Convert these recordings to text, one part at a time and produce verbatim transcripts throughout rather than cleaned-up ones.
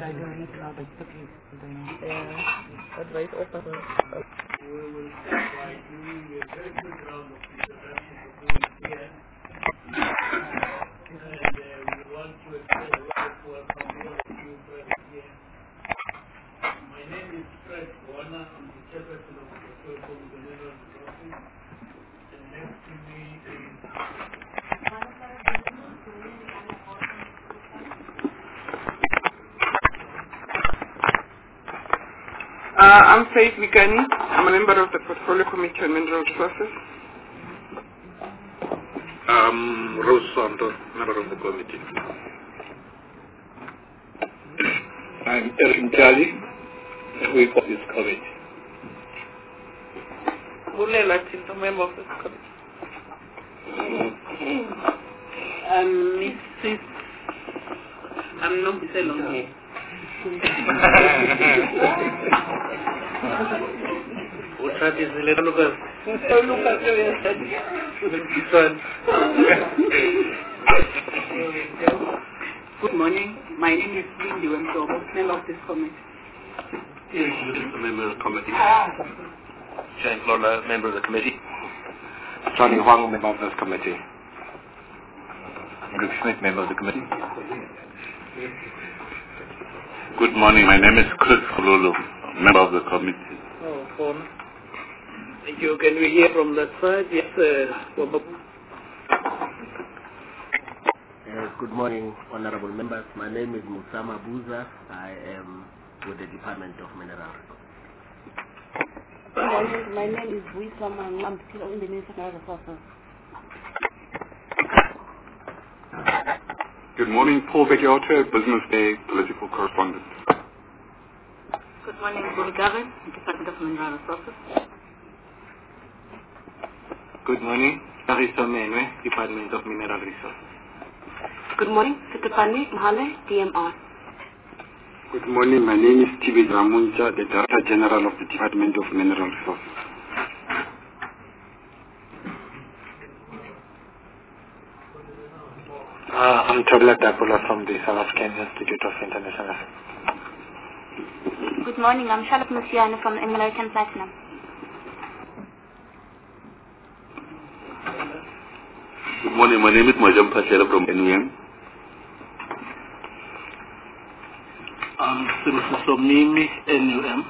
I don't need to have a second. Yeah, advice open. We will by doing a very good round of introduction to who is here. And uh, we want to extend a warm welcome to all of you present here. My name is Fred Warner. I'm the chairperson of the Portfolio Committee on Mineral Resources. And next to me is Uh, I'm Faith Mikani. I'm a member of the Portfolio Committee on Mineral Resources. Um, Rose Santos, member of the committee. I'm Eric Jali, we of this committee. Bulela Chinto, member of this committee. I'm Missus I'm not Selong. what that is the little girl. Good morning. My name is Lindy Wemtobo, member of this committee. Yes, a member of the committee. James Lola, member of the committee. Johnny Huang, member of this committee. Rick Smith, member of the committee. Good morning, my name is Chris Kululu, member of the committee. Oh, phone. Thank you. Can we hear from that side? Yes, uh, Uh, good morning, honorable members. My name is Musama Buza. I am with the Department of Mineral Resources. Good morning. My name is Wisama. I'm still in the Ministry of Resources. Good morning, Paul Begiota, Business Day Political Correspondent. Good morning, Bulgarian, Department of Mineral Resources. Good morning, Carissa Menwe, Department of Mineral Resources. Good morning, Sekepani Mahale, D M R. Good morning, my name is Tibi Ramunja, the Director General of the Department of Mineral Resources. Uh, I'm Tabla Dapola from the South African Institute of International Affairs. Good morning, I'm Charlotte Musiano from American Platinum. Good morning, my name is Majam Pachela from N U M. I'm Mister Somnimi, N U M.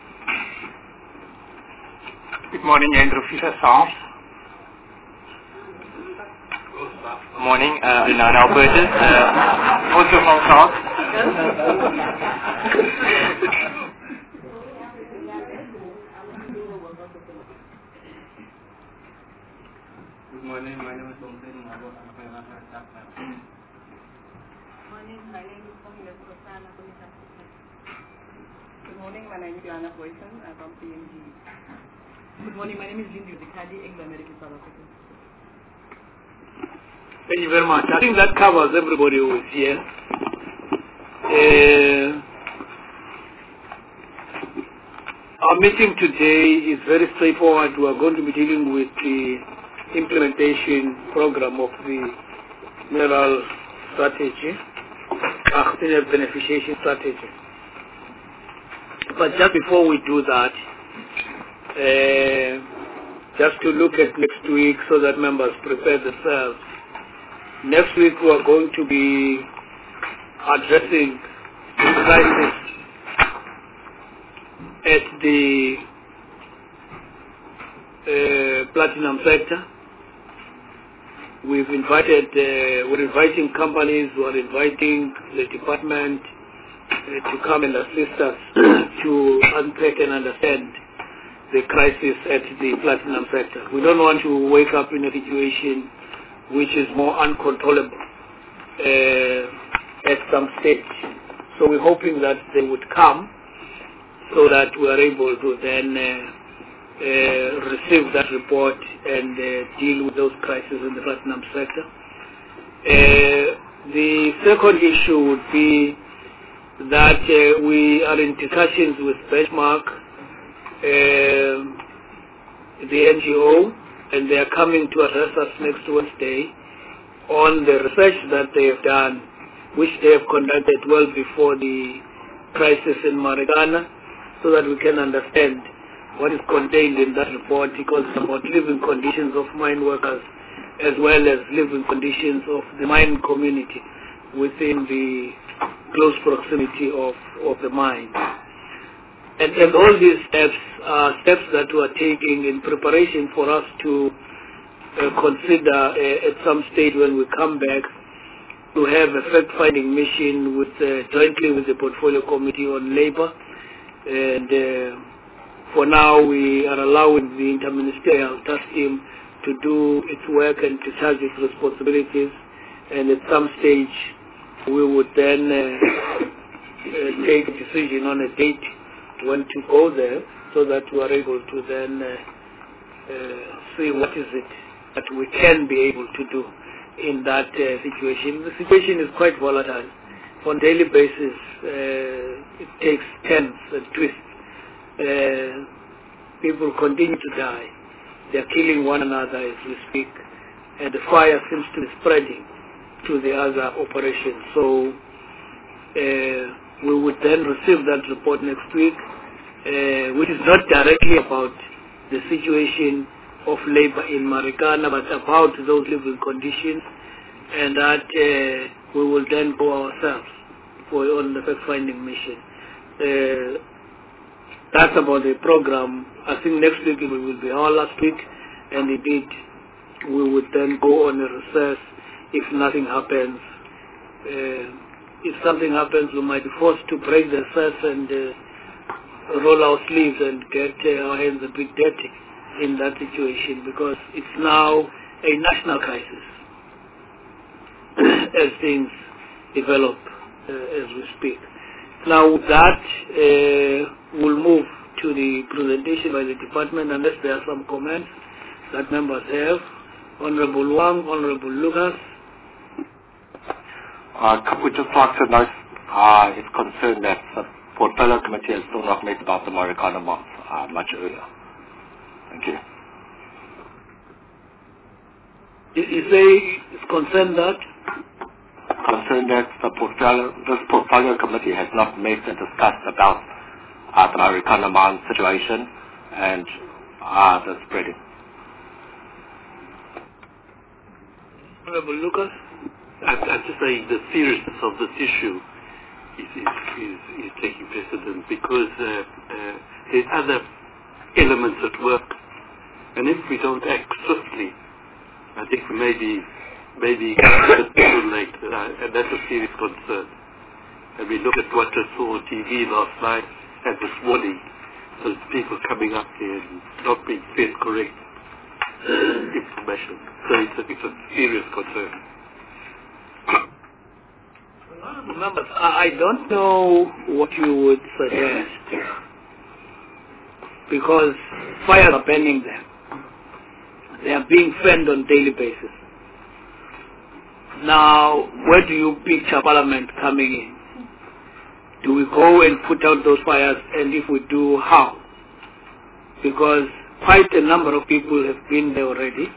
Good morning, Andrew Fisher South. Good morning, uh, Renan Albertus, uh, also from South. Good morning, my name is Omseni Mabo. I'm from Rana Chapter. Good morning, my name is Pomile Kosana. Good morning, my name is Joanna Boyson. I'm from P M G. Good morning, my name is Lindy Dikadi, Anglo-American South African. Thank you very much. I think that covers everybody who is here. Uh, our meeting today is very straightforward. We are going to be dealing with the implementation program of the mineral strategy, uh, mineral beneficiation strategy. But just before we do that, uh, just to look at next week so that members prepare themselves. Next week we are going to be addressing the crisis at the uh, platinum sector. We've invited, uh, we're inviting companies, we're inviting the department uh, to come and assist us to unpack and understand the crisis at the platinum sector. We don't want to wake up in a situation which is more uncontrollable uh, at some stage. So we're hoping that they would come so that we are able to then uh, uh, receive that report and uh, deal with those crises in the platinum sector. Uh, the second issue would be that uh, we are in discussions with Benchmark, uh, the N G O, and they are coming to address us next Wednesday on the research that they have done, which they have conducted well before the crisis in Marikana, so that we can understand what is contained in that report, because it's about living conditions of mine workers as well as living conditions of the mine community within the close proximity of, of the mine. And, and all these steps are steps that we are taking in preparation for us to uh, consider uh, at some stage when we come back to have a fact-finding mission with uh, jointly with the Portfolio Committee on Labour. And uh, for now, we are allowing the Interministerial Task Team to do its work and to charge its responsibilities. And at some stage, we would then uh, uh, take a decision on a date when to go there, so that we are able to then uh, uh, see what is it that we can be able to do in that uh, situation. The situation is quite volatile. On a daily basis, uh, it takes turns and twists. Uh, people continue to die. They are killing one another as we speak, and the fire seems to be spreading to the other operations. So uh, we would then receive that report next week, uh, which is not directly about the situation of labor in Marikana, but about those living conditions, and that uh, we will then go ourselves for on the fact-finding mission. Uh, that's about the program. I think next week we will be our last week, and indeed we would then go on a recess if nothing happens. Uh, if something happens, we might be forced to break the recess and uh, roll our sleeves and get uh, our hands a bit dirty in that situation, because it's now a national crisis as things develop uh, as we speak. Now with that, uh, we'll move to the presentation by the department, unless there are some comments that members have. Honorable Wang, Honorable Lucas. Uh, we just like to note, uh, it's concerned that the Portfolio Committee has still not met about the Marikana month uh, much earlier. Thank you. You, you say it's concerned that? Concerned that the portfolio, this Portfolio Committee has not met and discussed about uh, the Marikana mine situation and uh, the spreading. Honorable Lucas? I'm, I'm just saying the seriousness of this issue is, is, is, is taking precedence, because uh, uh, there's other elements at work, and if we don't act swiftly, I think we may be maybe a bit too late, uh, and that's a serious concern. And we look at what I saw on T V last night and this morning, so people coming up here and not being fed correct information. So it's a, it's a serious concern. Remember, I don't know what you would suggest, because fires are burning there. They are being fanned on a daily basis. Now, where do you picture Parliament coming in? Do we go and put out those fires, and if we do, how? Because quite a number of people have been there already.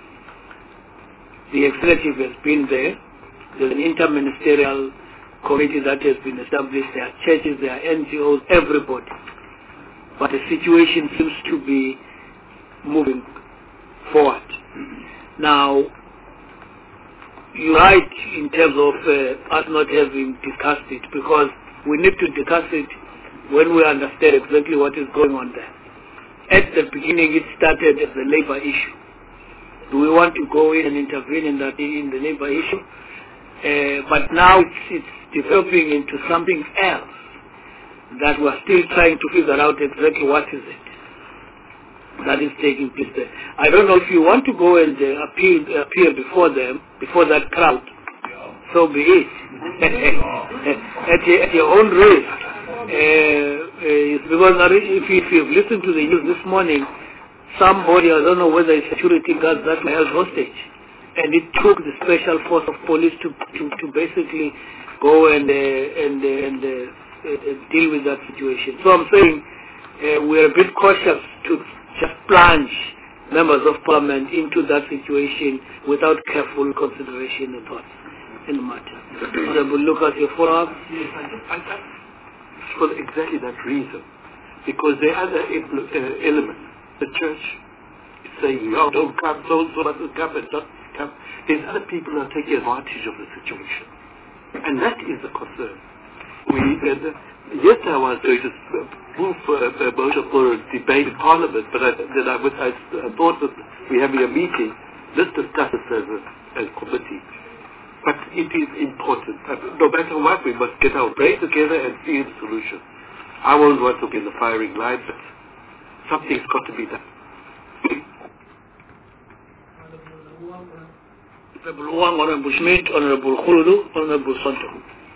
The executive has been there. There's an interministerial committee that has been established. There are churches, there are N G Os, everybody. But the situation seems to be moving forward. Now, you're right in terms of uh, us not having discussed it, because we need to discuss it when we understand exactly what is going on there. At the beginning, it started as a labor issue. Do we want to go in and intervene in that in the labor issue? Uh, but now it's, it's developing into something else that we're still trying to figure out exactly what is it that is taking place there. I don't know if you want to go and uh, appear, appear before them, before that crowd, so be it. at, your, at your own risk. Uh, uh, because if, if you've listened to the news this morning, somebody, I don't know whether it's security guards that were held hostage, and it took the special force of police to, to, to basically go and, uh, and, uh, and uh, uh, deal with that situation. So I'm saying uh, we're a bit cautious to just plunge members of parliament into that situation without careful consideration and thought in the matter. Honorable Lucas, your follow-up? Yes, I just, I, I, for exactly that reason. Because there are other uh, elements. The church is saying, oh, don't come, so so mustn't come, and don't come. There's other people who are taking advantage of the situation. And that is the concern. We, uh, yes, I was going to move uh, a motion for a debate in Parliament, but I, then I, I, I thought that we're having a meeting. Let's discuss this as a, as a committee. But it is important. No matter what, we must get our brains together and see the solution. I won't want to be in the firing line, but something's got to be done. Honorable Wang, Honorable Schmidt, Honorable Khuludu, Honorable Santo.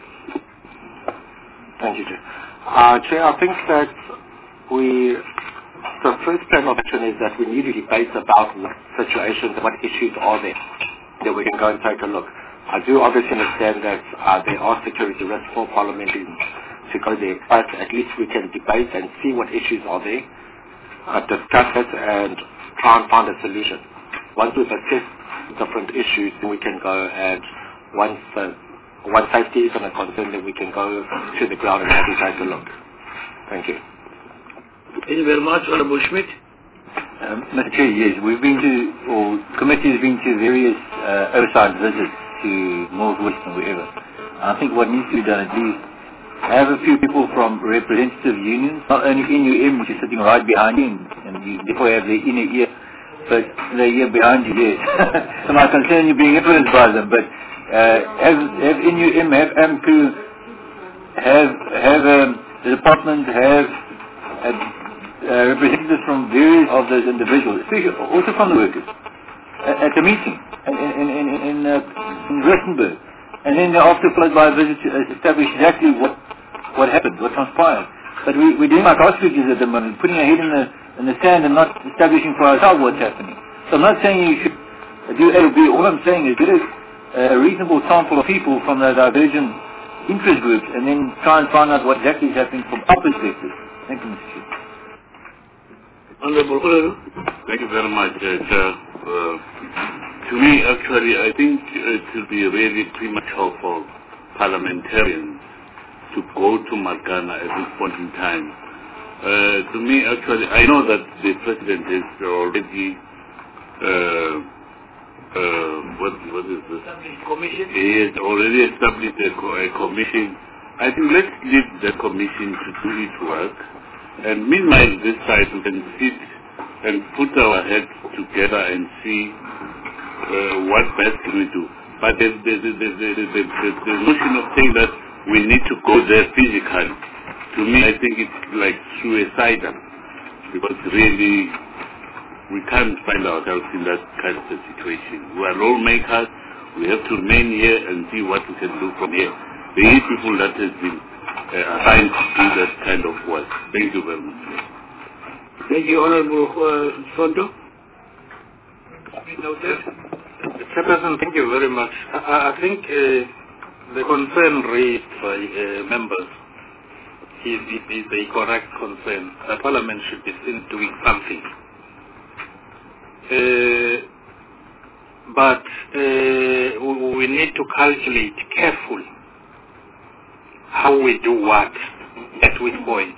Thank you, Chair. Uh, Chair, I think that we, the first plan of action is that we need to debate about the situations and what issues are there, that we can go and take a look. I do obviously understand that uh, there are security risks for Parliament to go there, but at least we can debate and see what issues are there, uh, discuss it and try and find a solution. Once we've assessed different issues, then we can go and once, uh, once safety is on a concern, then we can go to the ground and have to take a look. Thank you. Thank you very much, Honorable Schmidt. Um, Mister Chair, yes, we've been to, or committee has been to various uh, oversight visits to Northwest and wherever. I think what needs to be done at least, have a few people from representative unions, not only N U M, which is sitting right behind you, and you therefore have the inner ear, but the ear behind you, yes. So my concern is being influenced by them, but uh, have, have N U M, have A M C U, have, have um, the department, have uh, uh, representatives from various of those individuals, especially also from the workers, at, at the meeting in, in, in, in, uh, in Rustenburg. And then after followed by a visit to establish exactly what what happened, what transpired. But we, we're doing like ostriches at the moment, putting our head in the, in the sand and not establishing for ourselves what's happening. So I'm not saying you should do A or B. All I'm saying is get a, a reasonable sample of people from the divergent interest groups and then try and find out what exactly is happening from our perspective. Thank you, Mister Chair. Honorable Khuludu. Thank you very much, uh, Chair. Uh, to me, actually, I think it will be really premature for parliamentarians to go to Marikana at this point in time. Uh, to me, actually, I know that the President is already, uh, uh, what, what is this? Commission? He has already established a, co a commission. I think let's leave the commission to do its work. And meanwhile, this side we can sit and put our heads together and see uh, what best can we do. But the, the, the, the, the, the, the, the notion of saying that we need to go there physically, to me I think it's like suicidal, because really we can't find ourselves in that kind of a situation. We are lawmakers, we have to remain here and see what we can do from here. There are people that has been uh, assigned to do that kind of work. Thank you very much. Thank you, Honorable uh, Santo. Chairperson, thank you very much. I, I think uh, the concern raised by uh, members is, is a correct concern. The Parliament should be seen doing something. Uh, but uh, we need to calculate carefully how we do what, at which point.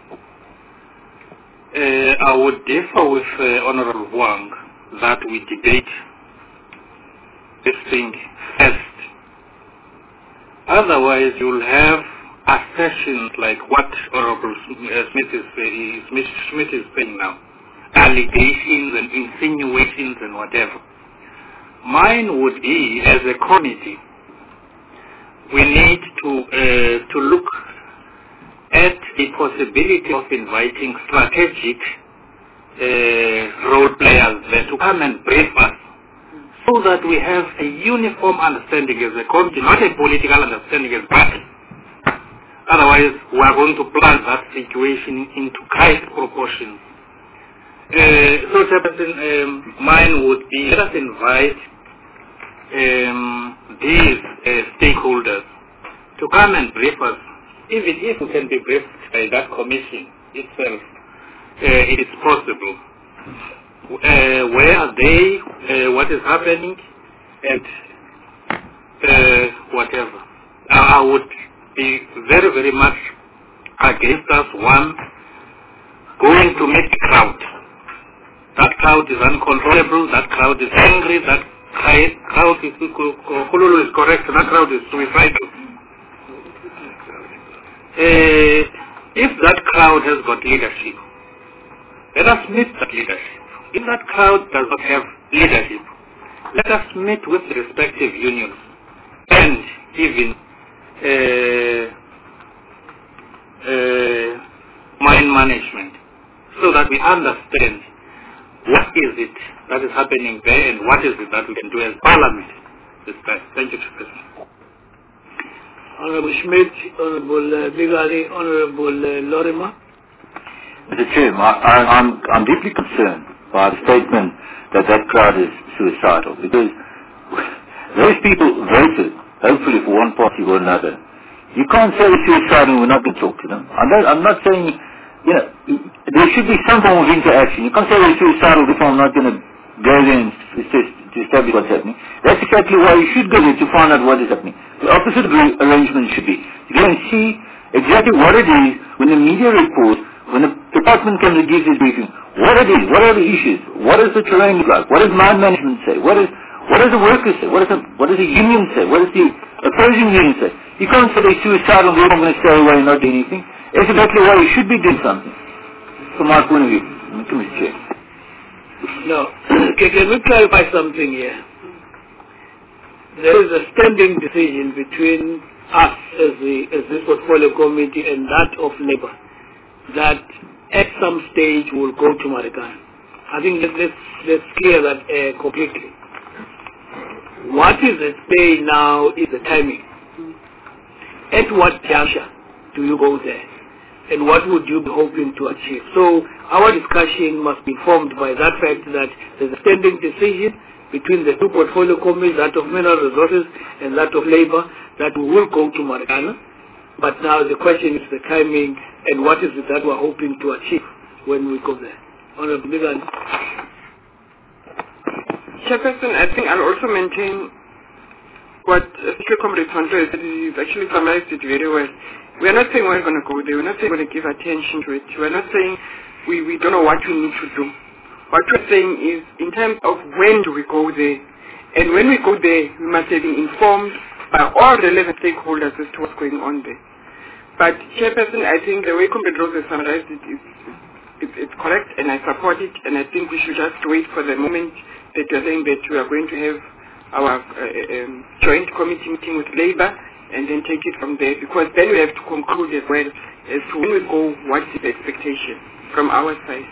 Uh, I would differ with uh, Honorable Wang that we debate this thing first. Otherwise, you'll have assertions like what Honorable Smith is, uh, Smith, Smith is saying now, allegations and insinuations and whatever. Mine would be, as a committee, we need to uh, to look at the possibility of inviting strategic uh, role players there to come and brief us, so that we have a uniform understanding as a committee, not a political understanding as a party. Otherwise, we are going to plunge that situation into great proportions. Uh, so, Chairperson, um, mine would be, let us invite um, these uh, stakeholders to come and brief us, even if we can be briefed by that commission itself. Uh, it is possible. Uh, where are they, uh, what is happening, and uh, whatever. I would be very, very much against us, one, going to make a crowd. That crowd is uncontrollable, that crowd is angry, that crowd is, Kululu is correct, that crowd is suicidal. Uh, if that crowd has got leadership, let us meet that leadership. If that crowd does not have leadership, let us meet with the respective unions and even uh, uh, mine management, so that we understand what is it that is happening there and what is it that we can do as Parliament this time. Thank you, President. Honorable Schmidt, Honorable uh, Bigari, Honorable uh, Lorimer. Mister Chairman, I, I, I'm, I'm deeply concerned by the statement that that crowd is suicidal, because those people voted, hopefully for one party or another. You can't say they're suicidal and we're not going to talk to them. I'm not, I'm not saying, you know, there should be some form of interaction. You can't say they're suicidal if I'm not going to go there and just to establish what's happening. That's exactly why you should go there, to find out what is happening. The opposite arrangement should be to go and see exactly what it is when the media reports, when the department comes and gives this briefing, what it is, what are the issues, what is the terrain like, what does mine management say, what is what does the workers say, what, is the, what does the union say, what does the opposing union say. You can't say they're suicidal and they're not going to stay away and not do anything. That's exactly why you should be doing something, from my point of view, Mister Chair. No, okay, can we clarify something here? There is a standing decision between us as, the, as this portfolio committee and that of Labour that at some stage we'll go to Marikana. I think that let's, let's clear that uh, completely. What is at stake now is the timing. At what juncture do you go there? And what would you be hoping to achieve? So our discussion must be informed by that fact that there's a standing decision between the two portfolio committees, that of Mineral Resources and that of Labour, that we will go to Marikana. But now the question is the timing and what is it that we're hoping to achieve when we go there. Honorable Bigan. Chairperson, I think I'll also maintain what Speaker Comrade Tonto said. He's actually summarized it very well. We're not saying we're going to go there. We're not saying we're going to give attention to it. We're not saying we, we don't know what we need to do. What we're saying is in terms of when do we go there. And when we go there, we must have been informed by all relevant stakeholders as to what's going on there. But Chairperson, I think the way Comrade Rose has summarized it is it's, it's correct, and I support it, and I think we should just wait for the moment that you're saying that we are going to have our uh, um, joint committee meeting with Labour and then take it from there, because then we have to conclude as well as to when we go, what is the expectation from our side.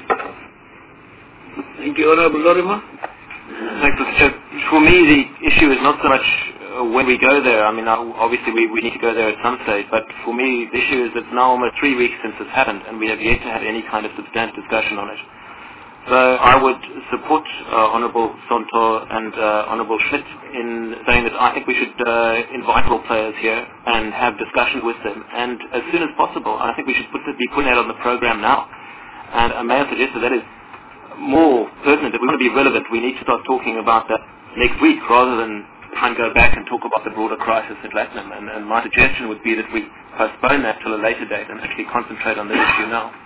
Thank you, Honorable Lorimer. Thanks, Mister Chair. For me, the issue is not so much uh, when we go there. I mean, obviously we, we need to go there at some stage, but for me, the issue is it's now almost three weeks since this happened, and we have yet to have any kind of substantive discussion on it. So I would support uh, Honourable Sonto and uh, Honourable Schmidt in saying that I think we should uh, invite all players here and have discussions with them, and as soon as possible. I think we should put the, be putting that on the programme now. And uh, may I suggest that that is more pertinent, that we want to be relevant. We need to start talking about that next week rather than try and go back and talk about the broader crisis at Latinum. And, and my suggestion would be that we postpone that till a later date and actually concentrate on the issue now.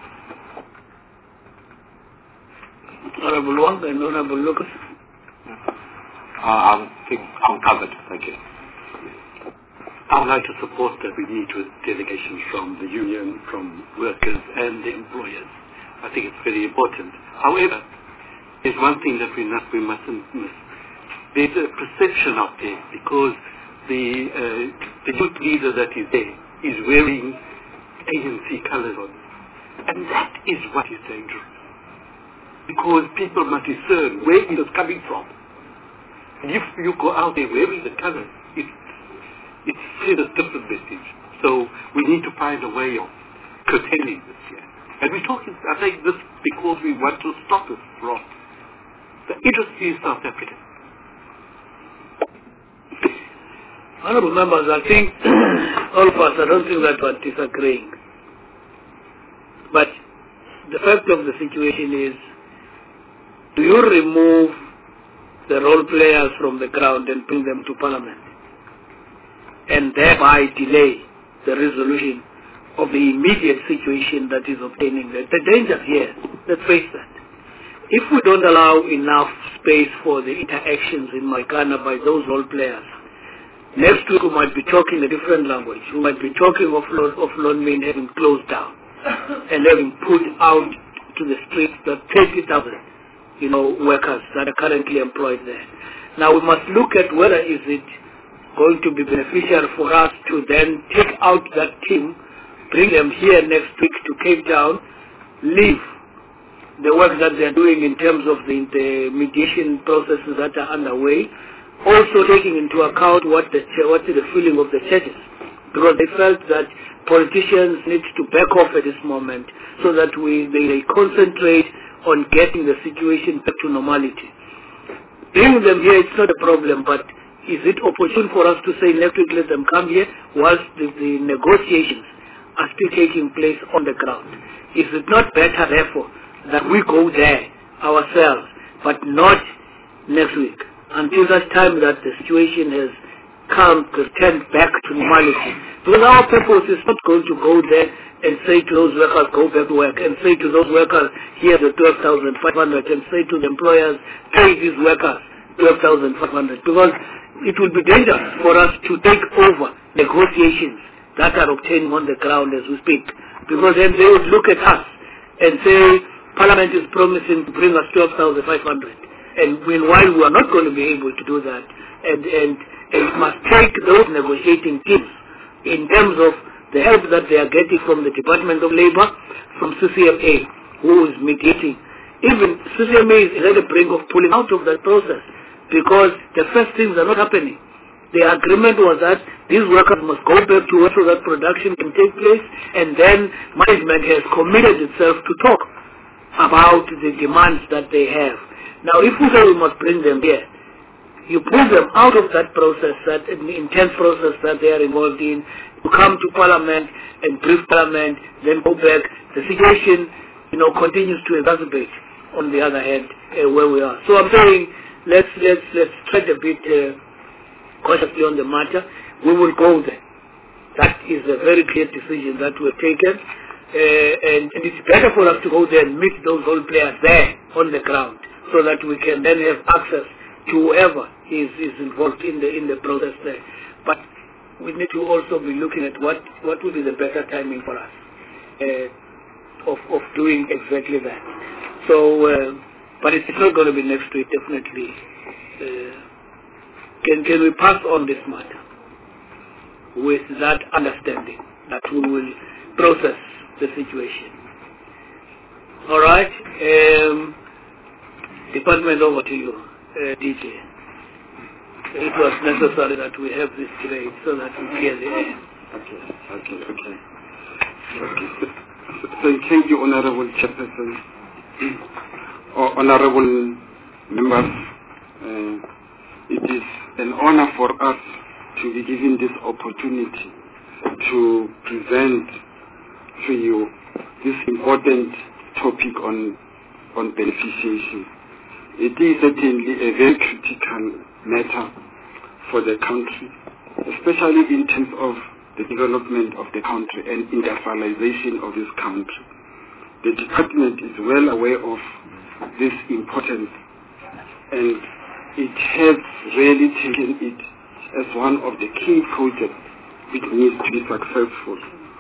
Honorable Wong and Honorable Lucas. Uh, I think I'm covered. Thank you. I would like to support that we meet with delegations from the union, from workers and the employers. I think it's very important. However, there's one thing that we, not, we mustn't miss. There's a perception out there because the, uh, the youth leader that is there is wearing A N C colours on. And that is what is dangerous. Because people must discern where it is coming from. And if you go out there wearing the colours, it, it sends a different message. So we need to find a way of curtailing this here. And we're talking, I think this because we want to stop this from the industry in South Africa. Honourable members, I think all of us, I don't think that we're disagreeing. But the fact of the situation is, do you remove the role players from the ground and bring them to Parliament, and thereby delay the resolution of the immediate situation that is obtaining. The, the danger here, let's face that. If we don't allow enough space for the interactions in Marikana by those role players, next week we might be talking a different language. We might be talking of, of Lonmin having closed down and having put out to the streets the thirty thousand, you know, workers that are currently employed there. Now we must look at whether is it going to be beneficial for us to then take out that team, bring them here next week to Cape Town, leave the work that they are doing in terms of the, the mediation processes that are underway, also taking into account what the what is the feeling of the churches, because they felt that politicians need to back off at this moment so that we they, they concentrate on getting the situation back to normality. Bringing them here, it's not a problem, but is it opportune for us to say next week let them come here whilst the, the negotiations are still taking place on the ground? Is it not better, therefore, that we go there ourselves, but not next week, until that time that the situation has come to turn back to normality? Because our purpose is not going to go there and say to those workers, go back to work, and say to those workers, here's the twelve thousand five hundred, and say to the employers, pay these workers twelve thousand five hundred, because it will be dangerous for us to take over negotiations that are obtaining on the ground as we speak, because then they would look at us and say, Parliament is promising to bring us twelve thousand five hundred, and meanwhile we are not going to be able to do that, and, and, and it must take those negotiating teams in terms of the help that they are getting from the Department of Labour, from C C M A, who is mediating. Even C C M A is at the brink of pulling out of that process, because the first things are not happening. The agreement was that these workers must go back to work so that production can take place, and then management has committed itself to talk about the demands that they have. Now, if we say we must bring them here, you pull them out of that process, that intense process that they are involved in, to come to Parliament and brief Parliament, then go back. The situation, you know, continues to exacerbate on the other hand uh, where we are. So I'm saying, let's let's let's tread a bit uh, cautiously on the matter. We will go there. That is a very clear decision that we have taken, uh, and, and it's better for us to go there and meet those role players there on the ground, so that we can then have access to whoever is, is involved in the in the process there. But we need to also be looking at what, what would be the better timing for us uh, of, of doing exactly that. So, uh, but it's not going to be next week, definitely. Uh, can, can we pass on this matter with that understanding that we will process the situation? All right. Um, Department, over to you, uh, D J. It was necessary that we have this debate so that we clear the air. Okay, okay, okay. okay. So, thank you, Honorable Chairperson. Oh, honorable members, uh, it is an honor for us to be given this opportunity to present to you this important topic on, on beneficiation. It is certainly a very critical matter for the country, especially in terms of the development of the country and industrialization of this country. The department is well aware of this importance, and it has really taken it as one of the key projects which needs to be successful.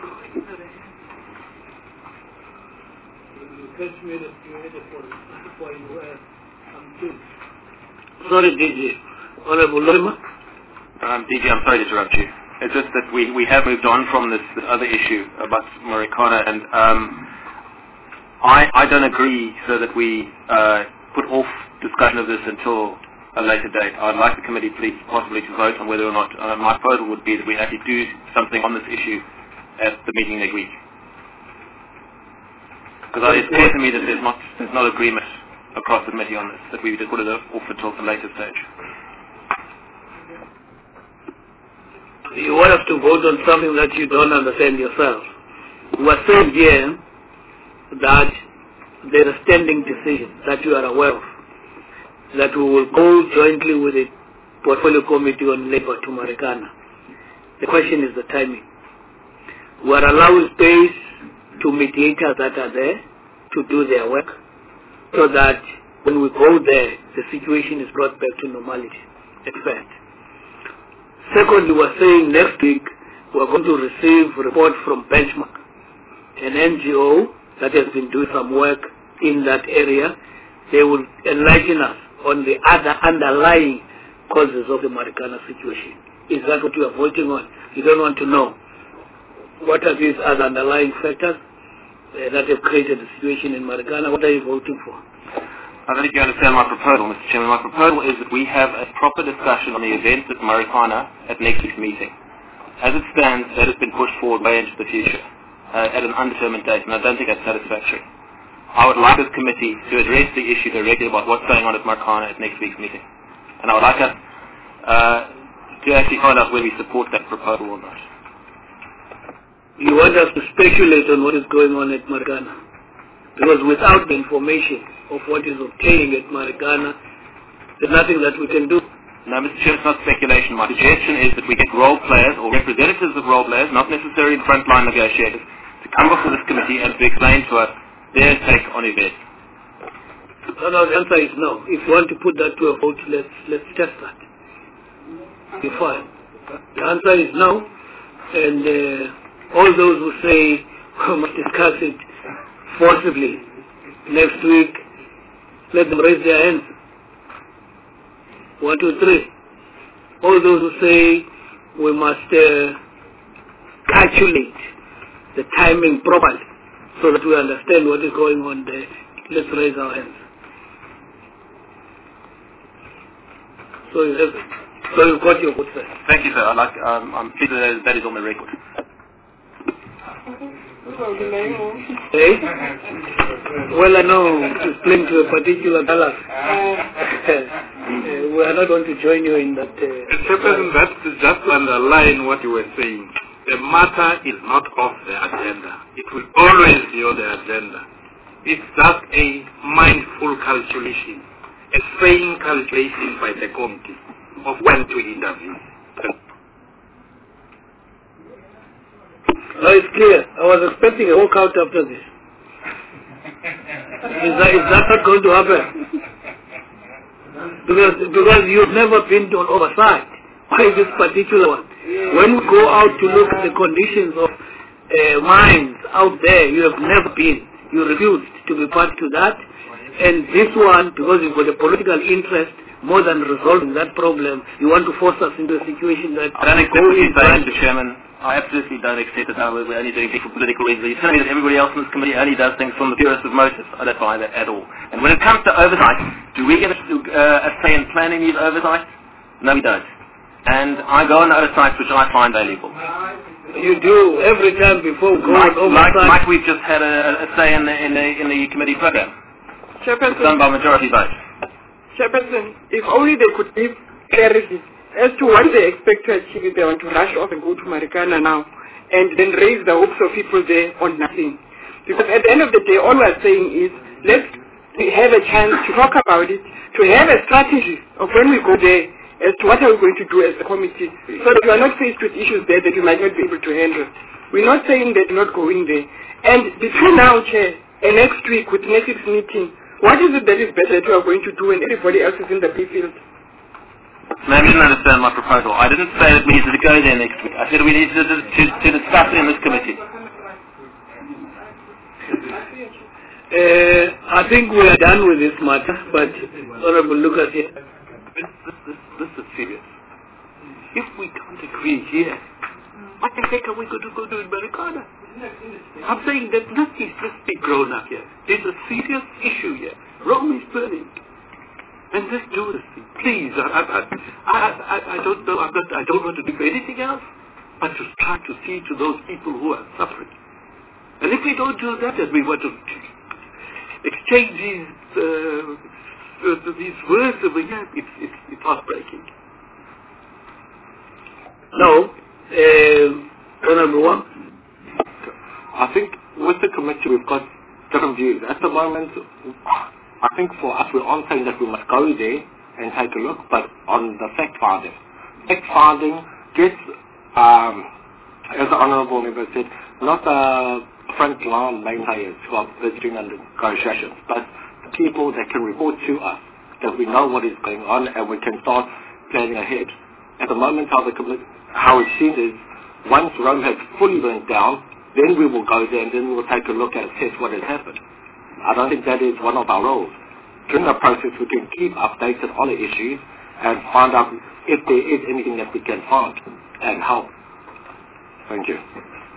Sorry, D J. Honorable Lorima? Um, D J, I'm sorry to interrupt you. It's just that we, we have moved on from this, this other issue about Marikana, and um, I, I don't agree so that we uh, put off discussion of this until a later date. I'd like the committee please possibly to vote on whether or not, uh, my proposal would be that we actually do something on this issue at the meeting next week. Because it's clear to me that there's not, there's not agreement across the committee on this, that we just put it off until a later stage. You want us to vote on something that you don't understand yourself. We are saying here that there is a standing decision that you are aware of, that we will go jointly with the Portfolio Committee on Labour to Marikana. The question is the timing. We are allowing space to mediators that are there to do their work so that when we go there, the situation is brought back to normality at first. Secondly, we're saying next week we're going to receive a report from Benchmark, an N G O that has been doing some work in that area. They will enlighten us on the other underlying causes of the Marikana situation. Is that what you are voting on? You don't want to know what are these other underlying factors uh, that have created the situation in Marikana? What are you voting for? I don't think you understand my proposal, Mister Chairman. My proposal is that we have a proper discussion on the events at Marikana at next week's meeting. As it stands, that has been pushed forward way into the future uh, at an undetermined date, and I don't think that's satisfactory. I would like this committee to address the issue directly about what's going on at Marikana at next week's meeting. And I would like us uh, to actually find out whether we support that proposal or not. You want us to speculate on what is going on at Marikana? Because without the information of what is obtaining at Marikana, there's nothing that we can do. No, Mister Chair, it's not speculation. My suggestion is that we get role players or representatives of role players, not necessarily frontline negotiators, to come before this committee and to explain to us their take on events. No, no, the answer is no. If you want to put that to a vote, let's, let's test that. Be fine. The answer is no, and uh, all those who say we must discuss it forcibly next week, let them raise their hands. One, two, three. All those who say we must uh, calculate the timing properly so that we understand what is going on there, let's raise our hands. So you have, so you've got your vote, sir. Thank you, sir. I like, um, I'm pleased that that is on the record. Hey? Well, I know to explain to a particular ballot. uh, we are not going to join you in that. Uh, Chairperson, that's just to underline what you were saying. The matter is not off the agenda. It will always be on the agenda. It's just a mindful calculation, a sane calculation by the committee of when to intervene. No, it's clear. I was expecting a walkout after this. Is that, is that not going to happen? Because, because you've never been on oversight. Why this particular one? When we go out to look at the conditions of uh, mines out there, you have never been. You refused to be part to that. And this one, because you've got a political interest, more than resolving that problem, you want to force us into a situation that... I don't accept what you're saying, Mister Chairman. I absolutely don't accept that we're only doing things for political reasons. You're telling me that everybody else in this committee only does things from the purest of motives. I don't buy that at all. And when it comes to oversight, do we get a, uh, a say in planning these oversights? No, we don't. And I go on oversights which I find valuable. You do every time before going like, on like, oversight. like we've just had a, a say in the, in, the, in the committee program. Chairperson, It's done by majority vote. Chairperson, if only they could give clarity as to what they expect to achieve if they want to rush off and go to Marikana now and then raise the hopes of people there on nothing. Because at the end of the day, all we're saying is let's have a chance to talk about it, to have a strategy of when we go there as to what are we going to do as a committee so that we are not faced with issues there that we might not be able to handle. We're not saying that we're not going there. And between now, Chair, and next week with next week's meeting, what is it that is better that we are going to do when everybody else is in the field? Maybe you didn't understand my proposal. I didn't say that we needed to go there next week. I said we needed to, to, to discuss it in this committee. Uh, I think we are done with this matter, but Honorable Lucas here. This, this, this, this is serious. If we can't agree here, what the heck are we going to go do in Marikana? I'm saying that let's just be grown up here. There's a serious issue here. Rome is burning. And let's do this thing. Please, I, I, I, I, I don't know, I'm not, I don't want to do anything else, but to try to see to those people who are suffering. And if we don't do that, and we want to exchange these, uh, these words over here, it's, it's, it's heartbreaking. No, uh, Honorable Wang. I think with the committee we've got different views. At the moment, I think for us we're all saying that we must go there and take a look, but on the fact-finding. Fact-finding gets, um, as the Honourable Member said, not the front-line main players who are visiting the negotiations, but the people that can report to us, that we know what is going on and we can start planning ahead. At the moment, how, the, how it seems is, once Rome has fully burnt down, then we will go there and then we will take a look and assess what has happened. I don't think that is one of our roles. During the process, we can keep updated on the issues and find out if there is anything that we can find and help. Thank you.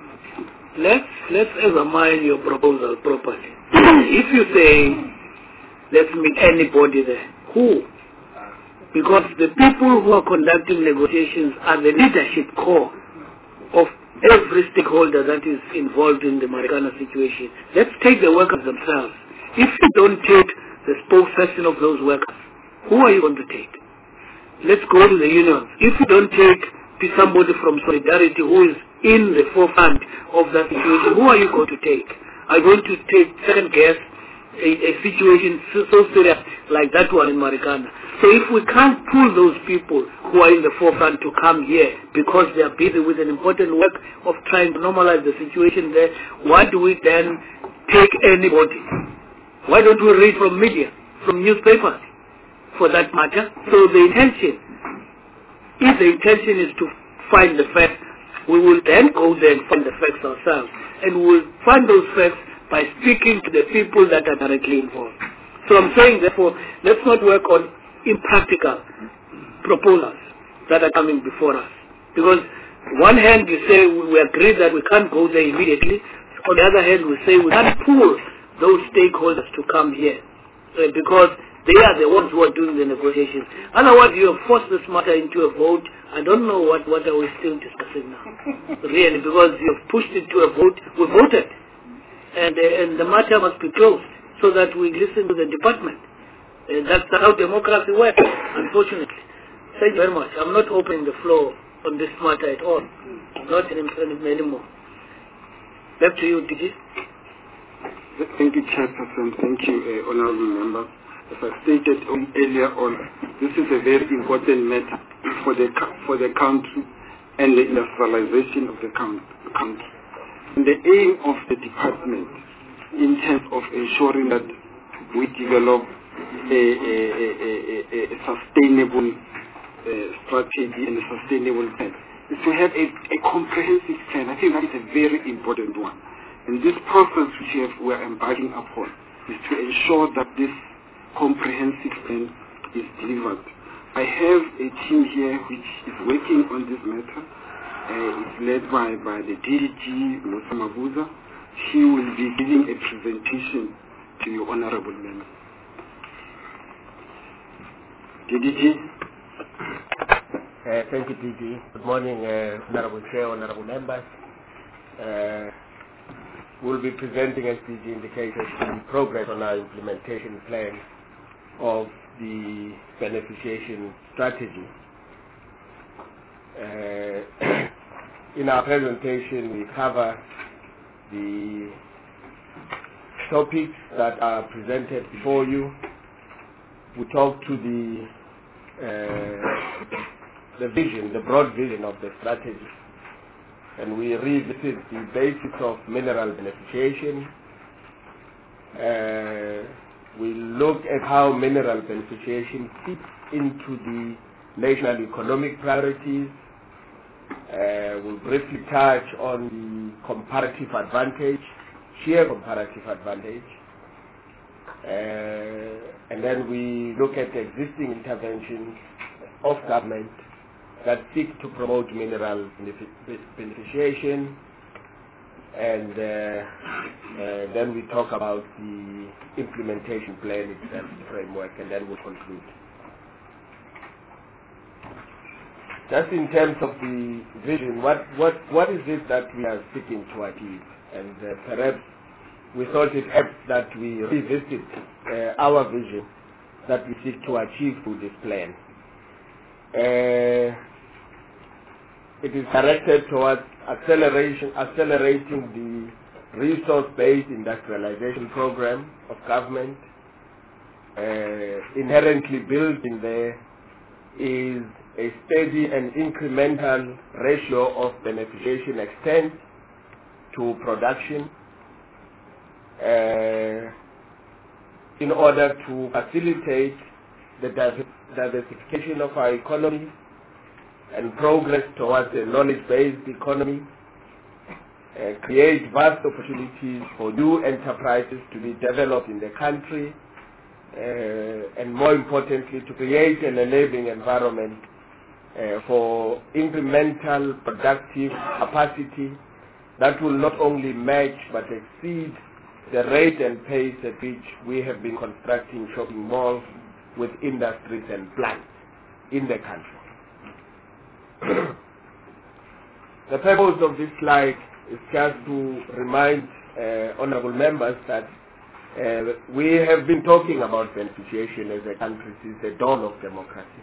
Let's, let's examine your proposal properly. If you say, let's meet anybody there, who? Because the people who are conducting negotiations are the leadership core of every stakeholder that is involved in the Marikana situation. Let's take the workers themselves. If you don't take the spokesperson of those workers, who are you going to take? Let's go to the unions. If you don't take somebody from Solidarity who is in the forefront of that situation, who are you going to take? Are you going to take second guess a, a situation so, so serious like that one in Marikana? So if we can't pull those people who are in the forefront to come here because they are busy with an important work of trying to normalize the situation there, why do we then take anybody? Why don't we read from media, from newspapers, for that matter? So the intention, if the intention is to find the facts, we will then go there and find the facts ourselves. And we will find those facts by speaking to the people that are directly involved. So I'm saying, therefore, let's not work on impractical proposals that are coming before us. Because one hand you say we agree that we can't go there immediately. On the other hand, we say we can't pull those stakeholders to come here uh, because they are the ones who are doing the negotiations. Otherwise, you have forced this matter into a vote. I don't know what, what are we still discussing now. Really, because you have pushed it to a vote. We voted. And, uh, and the matter must be closed so that we listen to the department. Uh, that's how democracy works, unfortunately. Thank you very much. I'm not opening the floor on this matter at all. Not anymore. Back to you, D G. Thank you, Chairperson. Thank you, uh, honorable members. As I stated on, earlier on, this is a very important matter for the for the country and the industrialization of the country. And the aim of the department in terms of ensuring that we develop a, a, a, a, a sustainable uh, strategy and a sustainable plan is to have a, a comprehensive plan. I think that is a very important one. And this process which we, have, we are embarking upon is to ensure that this comprehensive plan is delivered. I have a team here which is working on this matter. Uh, it's led by, by the D D G, Musa Mabuza. She will be giving a presentation to your honorable member. D D G. Uh, thank you, D G. Good morning, uh, honorable chair, honorable members. Uh, we'll be presenting, as D G indicated, the progress on our implementation plan of the beneficiation strategy. Uh, in our presentation, we cover the topics that are presented before you. We talk to the uh, the vision, the broad vision of the strategy, and we revisit the basics of mineral beneficiation. Uh, we look at how mineral beneficiation fits into the national economic priorities. Uh, we'll briefly touch on the comparative advantage, sheer comparative advantage. Uh, and then we look at the existing interventions of government that seek to promote mineral beneficiation. And uh, uh, then we talk about the implementation plan itself, the framework, and then we'll conclude. Just in terms of the vision, what, what, what is it that we are seeking to achieve? And uh, perhaps we thought it apt that we revisit uh, our vision that we seek to achieve through this plan. Uh, it is directed towards acceleration, accelerating the resource-based industrialization program of government. Uh, inherently built in there is a steady and incremental ratio of beneficiation extent to production uh, in order to facilitate the diversification of our economy and progress towards a knowledge-based economy, uh, create vast opportunities for new enterprises to be developed in the country, uh, and more importantly, to create an enabling environment uh, for incremental productive capacity that will not only match but exceed the rate and pace at which we have been constructing shopping malls with industries and plants in the country. The purpose of this slide is just to remind uh, honorable members that uh, we have been talking about beneficiation as a country since the dawn of democracy.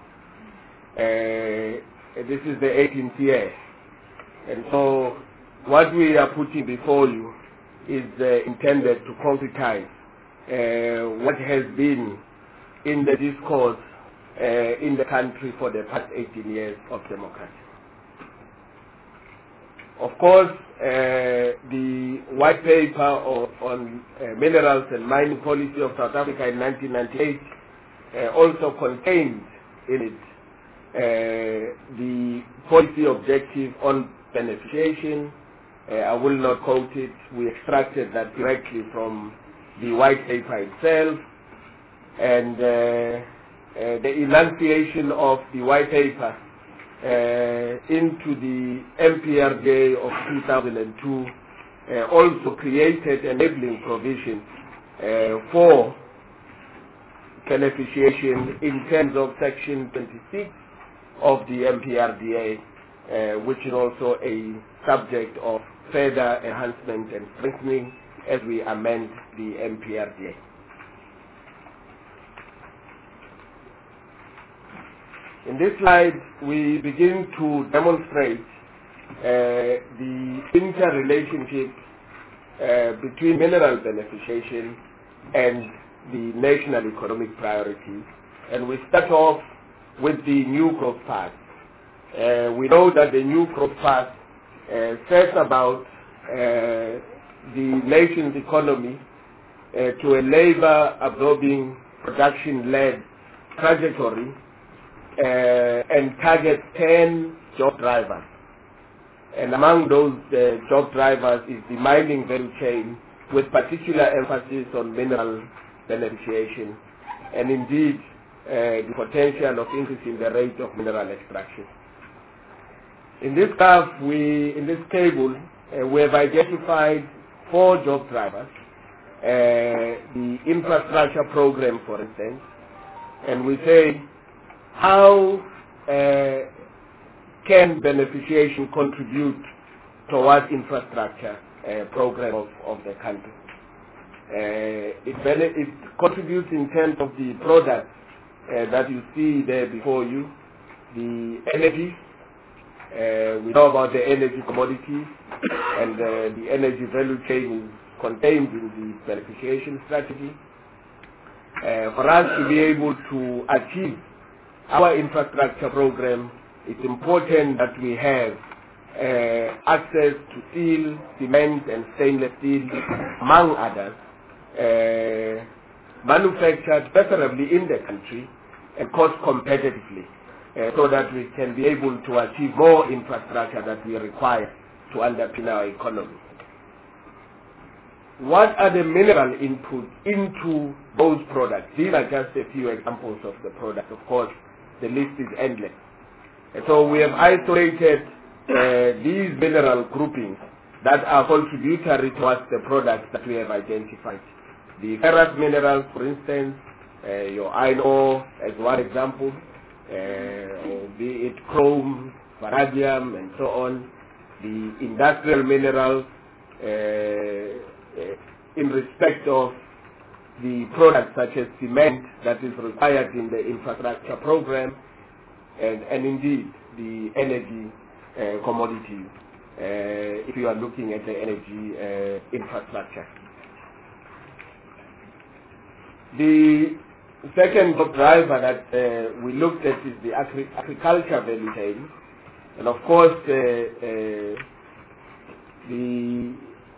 Uh, this is the eighteenth year, and so what we are putting before you is uh, intended to concretize uh, what has been in the discourse uh, in the country for the past eighteen years of democracy. Of course, uh, the white paper of, on uh, minerals and mining policy of South Africa in nineteen ninety-eight uh, also contained in it uh, the policy objective on beneficiation. Uh, I will not quote it. We extracted that directly from the white paper itself, and uh, uh, the enunciation of the white paper uh, into the M P R D A of two thousand two uh, also created enabling provisions uh, for beneficiation in terms of Section twenty-six of the M P R D A, uh, which is also a subject of further enhancement and strengthening as we amend the M P R D A. In this slide, we begin to demonstrate uh, the interrelationship uh, between mineral beneficiation and the national economic priorities. And we start off with the new growth path. Uh, we know that the new growth path uh, says about uh, the nation's economy uh, to a labor-absorbing, production-led trajectory uh, and targets ten job drivers. And among those uh, job drivers is the mining value chain, with particular emphasis on mineral beneficiation, and indeed uh, the potential of increasing the rate of mineral extraction. In this graph, we, in this table, uh, we have identified four job drivers. Uh, the infrastructure program, for instance, and we say, how uh, can beneficiation contribute towards infrastructure uh, program of, of the country? Uh, it, it contributes in terms of the products uh, that you see there before you, the energy. Uh, we know about the energy commodities, and uh, the energy value chain is contained in the beneficiation strategy. Uh, for us to be able to achieve our infrastructure program, it's important that we have uh, access to steel, cement, and stainless steel, among others, uh, manufactured preferably in the country and cost competitively, uh, so that we can be able to achieve more infrastructure that we require to underpin our economy. What are the mineral inputs into those products? These are just a few examples of the product. Of course, the list is endless. And so we have isolated uh, these mineral groupings that are contributory towards the products that we have identified. The ferrous minerals, for instance, uh, your iron ore as one example, uh, or be it chrome, vanadium, and so on. The industrial minerals, uh, uh, in respect of the products such as cement that is required in the infrastructure program, and, and indeed the energy uh, commodities, uh, if you are looking at the energy uh, infrastructure. The second driver that uh, we looked at is the agri agriculture value chain, and of course uh, uh, the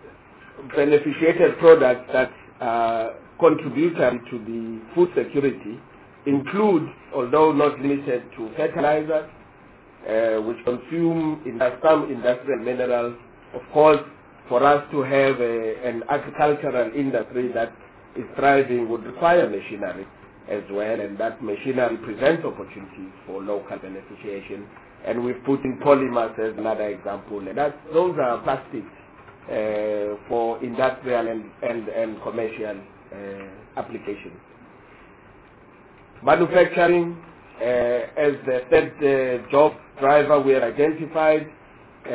beneficiated products that are contributory to the food security include, although not limited to fertilizers, uh, which consume in some industrial minerals. Of course, for us to have a, an agricultural industry that is thriving would require machinery as well, and that machinery presents opportunities for local beneficiation. And we've put in polymers as another example, and that, those are plastics uh, for industrial and, and, and commercial uh, applications. Manufacturing, uh, as the third uh, job driver we have identified, uh,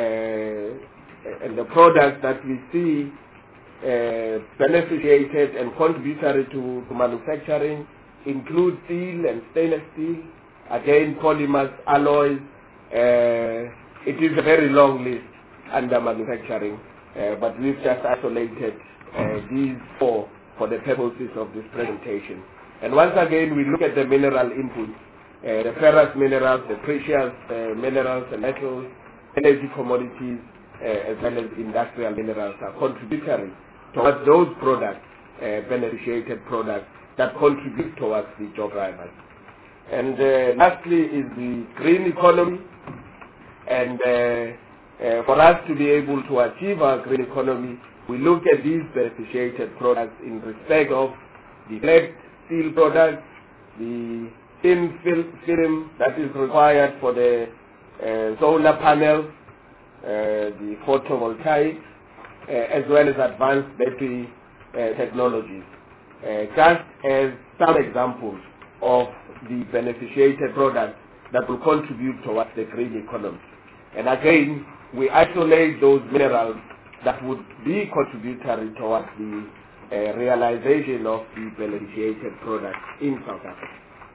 and the products that we see uh, beneficiated and contributory to, to manufacturing include steel and stainless steel, again polymers, alloys. Uh, it is a very long list under manufacturing, uh, but we've just isolated uh, these four for the purposes of this presentation. And once again, we look at the mineral inputs, uh, the ferrous minerals, the precious uh, minerals and metals, energy commodities, uh, as well as industrial minerals are contributory towards those products, uh, beneficiated products that contribute towards the job drivers. And uh, lastly is the green economy. And uh, uh, for us to be able to achieve our green economy, we look at these beneficiated products in respect of the flat steel products, the thin film that is required for the uh, solar panels, uh, the photovoltaics, uh, as well as advanced battery uh, technologies. Uh, just as some examples of the beneficiated products that will contribute towards the green economy. And again, we isolate those minerals that would be contributory towards the uh, realization of the beneficiated products in South Africa.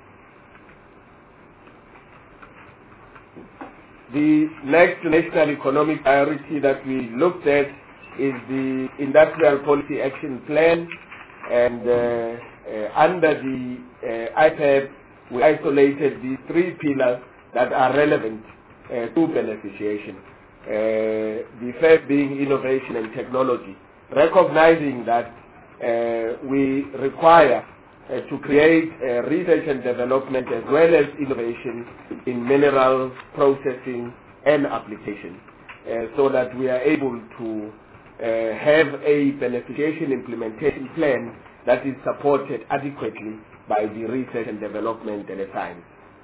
The next national economic priority that we looked at is the Industrial Policy Action Plan, and uh, uh, under the uh, I P A B, we isolated the three pillars that are relevant uh, to beneficiation. Uh, the first being innovation and technology, recognizing that uh, we require uh, to create uh, research and development as well as innovation in mineral processing and application, uh, so that we are able to uh, have a beneficiation implementation plan that is supported adequately by the research and development and the science.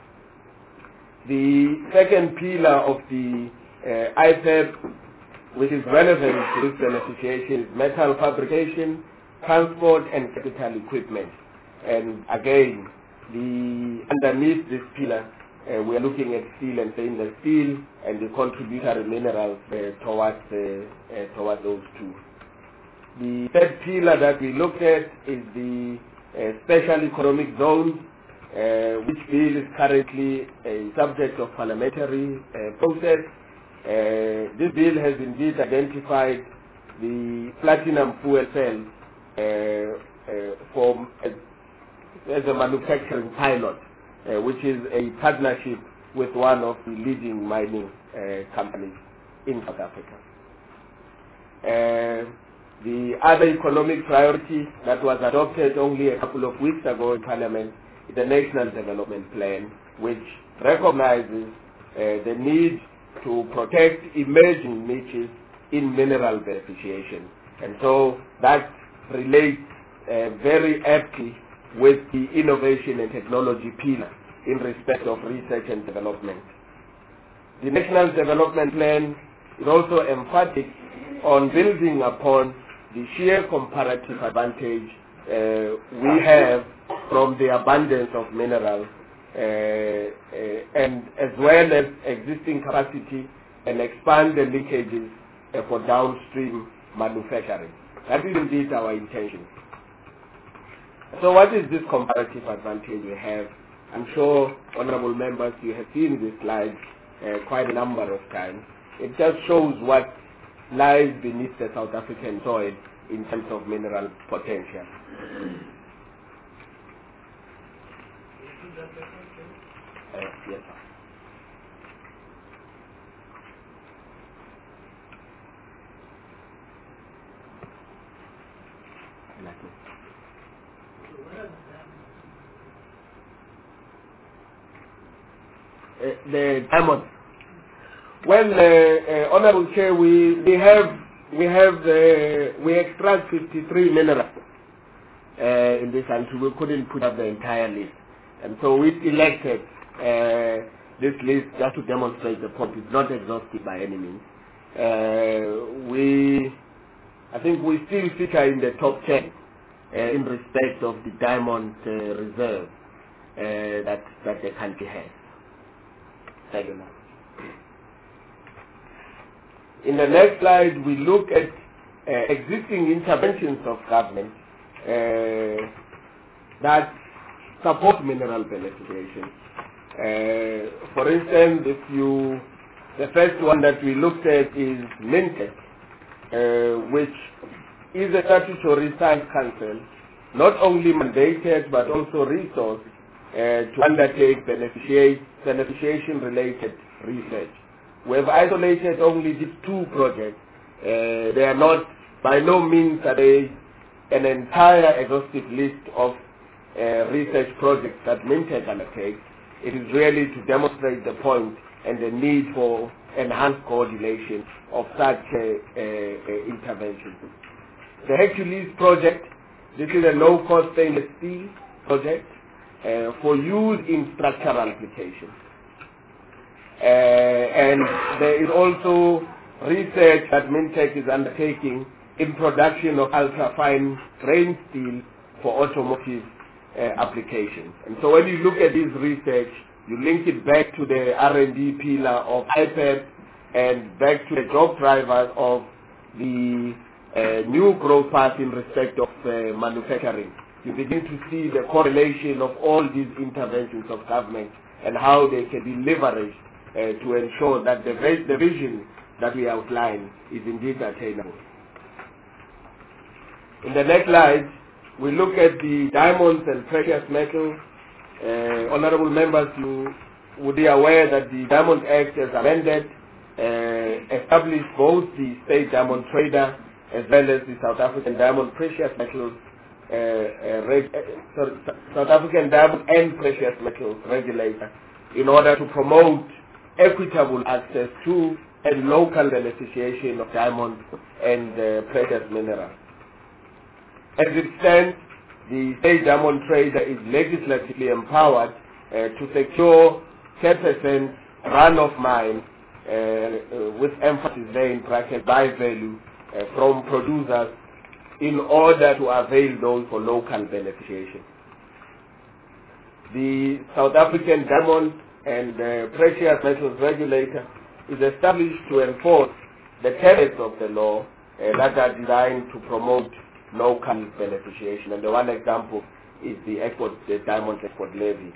The second pillar of the uh, I P A B, which is relevant to this beneficiation, is metal fabrication, transport and capital equipment. And again, the underneath this pillar, uh, we are looking at steel and stainless steel and the contributory minerals uh, towards, uh, uh, towards those two. The third pillar that we looked at is the uh, special economic zones, uh, which bill is currently a subject of parliamentary uh, process. Uh, this bill has indeed identified the platinum fuel cells uh, uh, for, as, as a manufacturing pilot, uh, which is a partnership with one of the leading mining uh, companies in South Africa. Uh, the other economic priority that was adopted only a couple of weeks ago in Parliament is the National Development Plan, which recognizes uh, the need to protect emerging niches in mineral beneficiation. And so that relates uh, very aptly with the innovation and technology pillar in respect of research and development. The National Development Plan is also emphatic on building upon the sheer comparative advantage uh, we have from the abundance of minerals uh, uh, and as well as existing capacity and expand the linkages uh, for downstream manufacturing. That is indeed our intention. So what is this comparative advantage we have? I'm sure, honorable members, you have seen this slide uh, quite a number of times. It just shows what lies beneath the South African soil in terms of mineral potential. Uh, yes, sir. Uh, the diamonds. Well, uh, uh, Honorable Chair, we we have we have uh, we extract fifty-three minerals uh, in this country. We couldn't put up the entire list, and so we selected uh, this list just to demonstrate the point. It's not exhaustive by any means. Uh, we, I think, we still feature in the top ten uh, in respect of the diamond uh, reserve uh, that that the country has. Thank you. In the next slide, we look at uh, existing interventions of government uh, that support mineral beneficiation. Uh, for instance, if you, the first one that we looked at is MINTEC, uh, which is a statutory science council, not only mandated but also resourced uh, to undertake beneficiation-related research. We have isolated only these two projects. Uh, they are not, by no means are they an entire exhaustive list of uh, research projects that MINTEC undertakes. It is really to demonstrate the point and the need for enhanced coordination of such uh, uh, uh, interventions. The Hercules project, this is a low-cost stainless steel project uh, for use in structural applications. Uh, and there is also research that MINTEC is undertaking in production of ultra-fine grain steel for automotive uh, applications. And so when you look at this research, you link it back to the R and D pillar of I P E P and back to the job drivers of the uh, new growth path in respect of uh, manufacturing. You begin to see the correlation of all these interventions of government and how they can be leveraged Uh, to ensure that the, the vision that we outline is indeed attainable. In the next slide, we look at the diamonds and precious metals. Uh, honorable members, you would be aware that the Diamond Act as amended uh, established both the State Diamond Trader as well as the South African Diamond Precious Metals uh, uh, reg uh, sorry, South African Diamond and Precious Metals Regulator in order to promote equitable access to and local beneficiation of diamonds and uh, precious minerals. As it stands, the State Diamond Trader is legislatively empowered uh, to secure ten percent run of mine uh, uh, with emphasis there in bracket by value uh, from producers in order to avail those for local beneficiation. The South African Diamond and the Precious Metals Regulator is established to enforce the tenets of the law uh, that are designed to promote local beneficiation. And the one example is the export, the diamond export levy.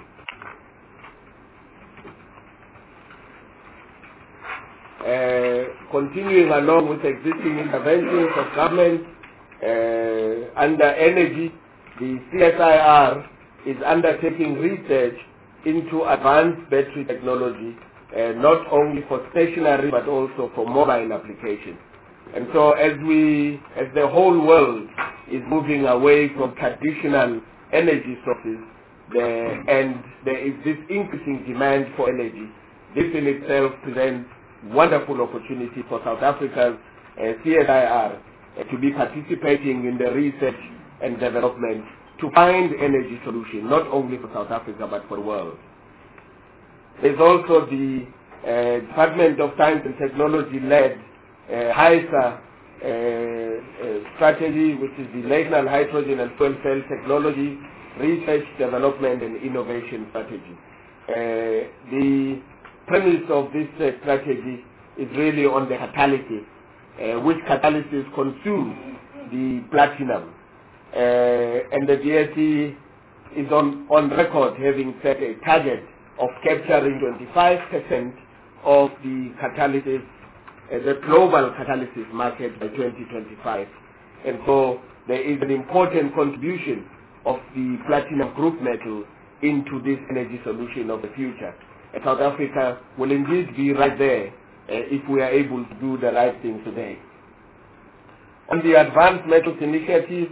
Uh, continuing along with existing interventions of government uh, under energy, the C S I R is undertaking research into advanced battery technology, uh, not only for stationary but also for mobile applications. And so as we, as the whole world is moving away from traditional energy sources, the, and there is this increasing demand for energy, this in itself presents wonderful opportunity for South Africa's uh, C S I R uh, to be participating in the research and development to find energy solution, not only for South Africa but for the world. There's also the uh, Department of Science and Technology-led uh, HYSA uh, uh, strategy, which is the National Hydrogen and Fuel Cell Technology Research, Development and Innovation Strategy. Uh, the premise of this uh, strategy is really on the catalysis, uh, which catalysis consumes the platinum. Uh, and the D S E is on, on record having set a target of capturing twenty-five percent of the catalysis, uh, the global catalysis market by twenty twenty-five. And so there is an important contribution of the platinum group metal into this energy solution of the future. And South Africa will indeed be right there uh, if we are able to do the right thing today. On the Advanced Metals Initiative,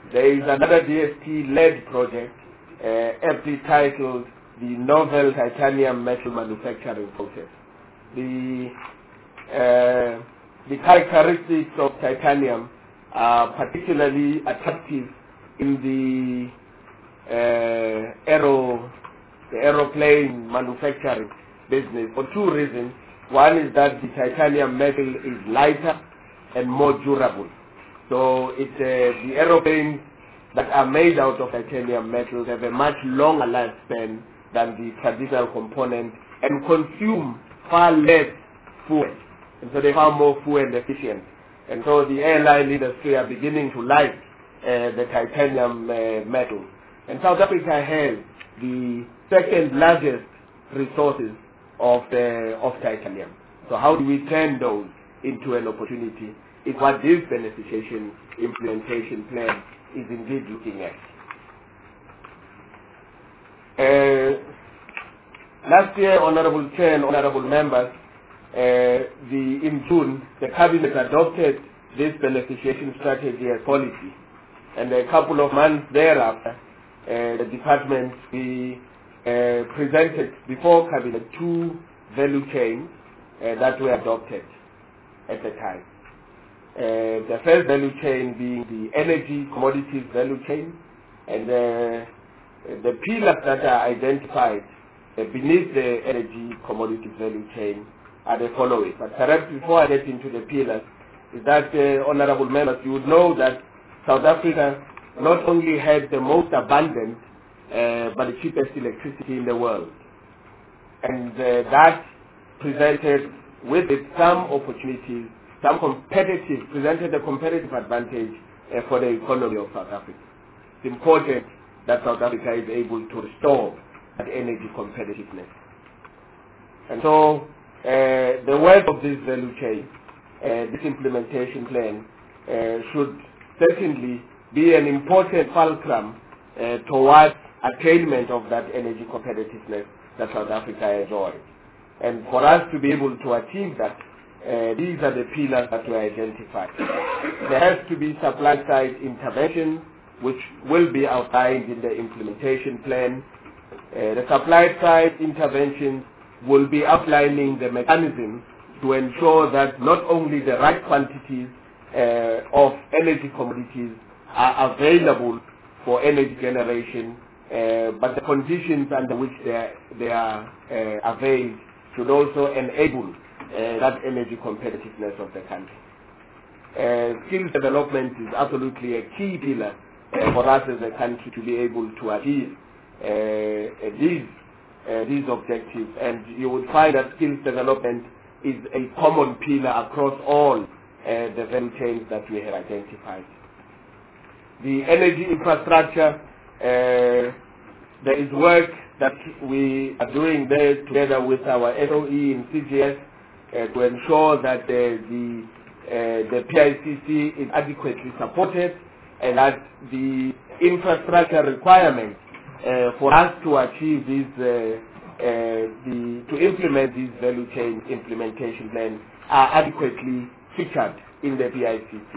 there is another D S T-led project, uh, aptly titled the Novel Titanium Metal Manufacturing Process. The, uh, the characteristics of titanium are particularly attractive in the uh, aero, the aeroplane manufacturing business for two reasons. One is that the titanium metal is lighter and more durable. So it, uh, the aeroplanes that are made out of titanium metals have a much longer lifespan than the traditional component and consume far less fuel. And so they're far more fuel efficient. And so the airline industry are beginning to like uh, the titanium uh, metal. And South Africa has the second largest resources of, uh, of titanium. So how do we turn those into an opportunity is what this beneficiation implementation plan is indeed looking at. Uh, last year, Honorable Chair and Honorable Members, uh, the, in June, the Cabinet adopted this beneficiation strategy as policy. And a couple of months thereafter, uh, the department we, uh, presented before Cabinet two value chains uh, that were adopted at the time. Uh, the first value chain being the energy commodities value chain, and uh, the pillars that are identified uh, beneath the energy commodities value chain are the following. But perhaps before I get into the pillars, is that uh, honorable members, you would know that South Africa not only had the most abundant uh, but the cheapest electricity in the world, and uh, that presented with it some opportunities, some competitive, presented a competitive advantage uh, for the economy of South Africa. It's important that South Africa is able to restore that energy competitiveness. And so uh, the work of this value chain, uh, this implementation plan, uh, should certainly be an important fulcrum uh, towards attainment of that energy competitiveness that South Africa enjoys. And for us to be able to achieve that, Uh, these are the pillars that were identified. There has to be supply side intervention, which will be outlined in the implementation plan. Uh, the supply side intervention will be outlining the mechanisms to ensure that not only the right quantities uh, of energy commodities are available for energy generation, uh, but the conditions under which they are, they are uh, availed should also enable Uh, that energy competitiveness of the country. Uh, skills development is absolutely a key pillar uh, for us as a country to be able to achieve uh, these, uh, these objectives, and you would find that skills development is a common pillar across all uh, the value chains that we have identified. The energy infrastructure, uh, there is work that we are doing there together with our S O E in C G S Uh, to ensure that uh, the uh, the P I C C is adequately supported and that the infrastructure requirements uh, for us to achieve these uh, uh, the to implement these value chain implementation plans are adequately featured in the P I C C.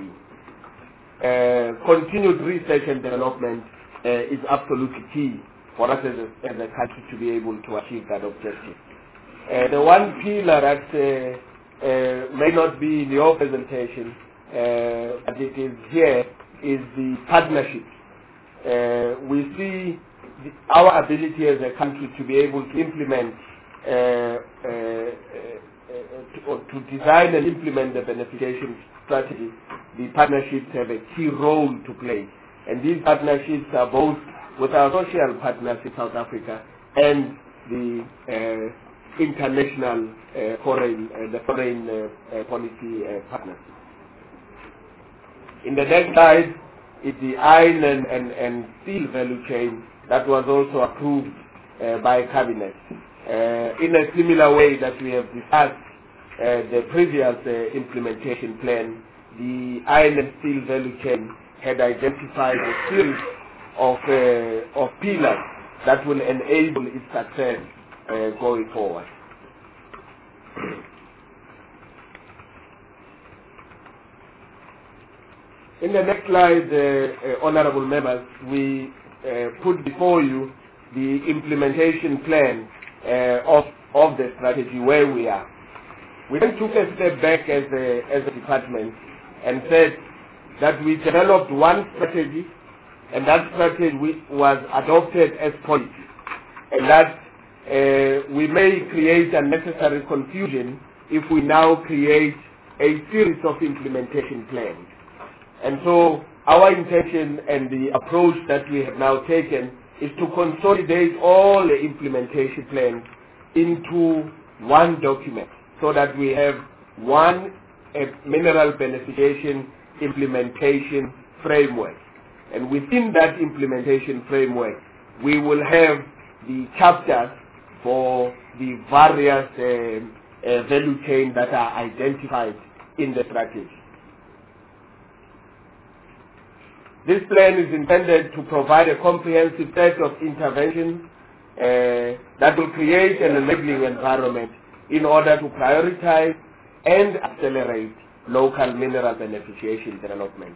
Uh, continued research and development uh, is absolutely key for us as a, as a country to be able to achieve that objective. Uh, the one pillar that uh, uh, may not be in your presentation, uh, but it is here, is the partnership. Uh, we see the, our ability as a country to be able to implement, uh, uh, uh, to, or to design and implement the beneficiation strategy. The partnerships have a key role to play. And these partnerships are both with our social partners in South Africa and the uh, international uh, foreign, uh, the foreign uh, uh, policy uh, partners. In the next slide is the iron and, and, and steel value chain that was also approved uh, by Cabinet. Uh, in a similar way that we have discussed uh, the previous uh, implementation plan, the iron and steel value chain had identified a series of, uh, of pillars that will enable its success Uh, going forward. In the next slide, uh, uh, honorable members, we uh, put before you the implementation plan uh, of, of the strategy where we are. We then took a step back as a, as a department and said that we developed one strategy, and that strategy was adopted as policy, and that uh, we may create unnecessary confusion if we now create a series of implementation plans. And so our intention and the approach that we have now taken is to consolidate all the implementation plans into one document so that we have one uh, mineral beneficiation implementation framework. And within that implementation framework, we will have the chapters for the various uh, uh, value chains that are identified in the strategy. This plan is intended to provide a comprehensive set of interventions uh, that will create an enabling environment in order to prioritize and accelerate local mineral beneficiation development.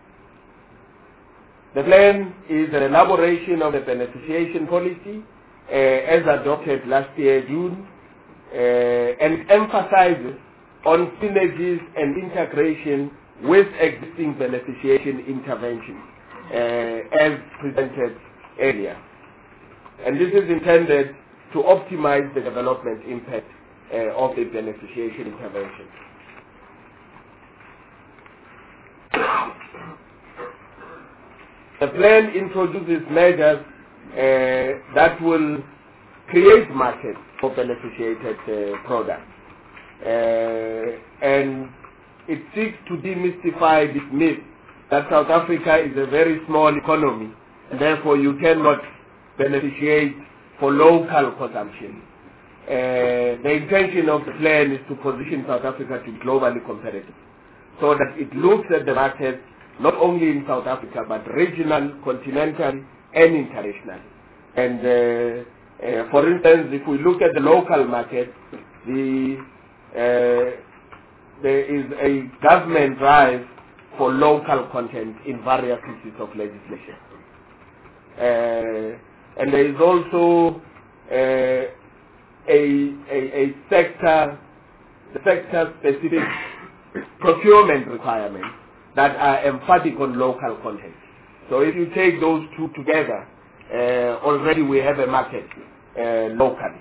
The plan is an elaboration of the beneficiation policy uh, as adopted last year, June, uh, and emphasizes on synergies and integration with existing beneficiation interventions uh, as presented earlier. And this is intended to optimize the development impact uh, of the beneficiation intervention. The plan introduces measures uh, that will create markets for beneficiated uh, products. Uh, and it seeks to demystify this myth that South Africa is a very small economy and therefore you cannot beneficiate for local consumption. Uh, the intention of the plan is to position South Africa to be globally competitive so that it looks at the market not only in South Africa but regional, continental and international. And uh, uh, for instance, if we look at the local market, the uh, there is a government drive for local content in various pieces of legislation. Uh, and there is also uh, a, a, a sector, the sector-specific procurement requirements that are emphatic on local content. So if you take those two together, uh, already we have a market uh, locally.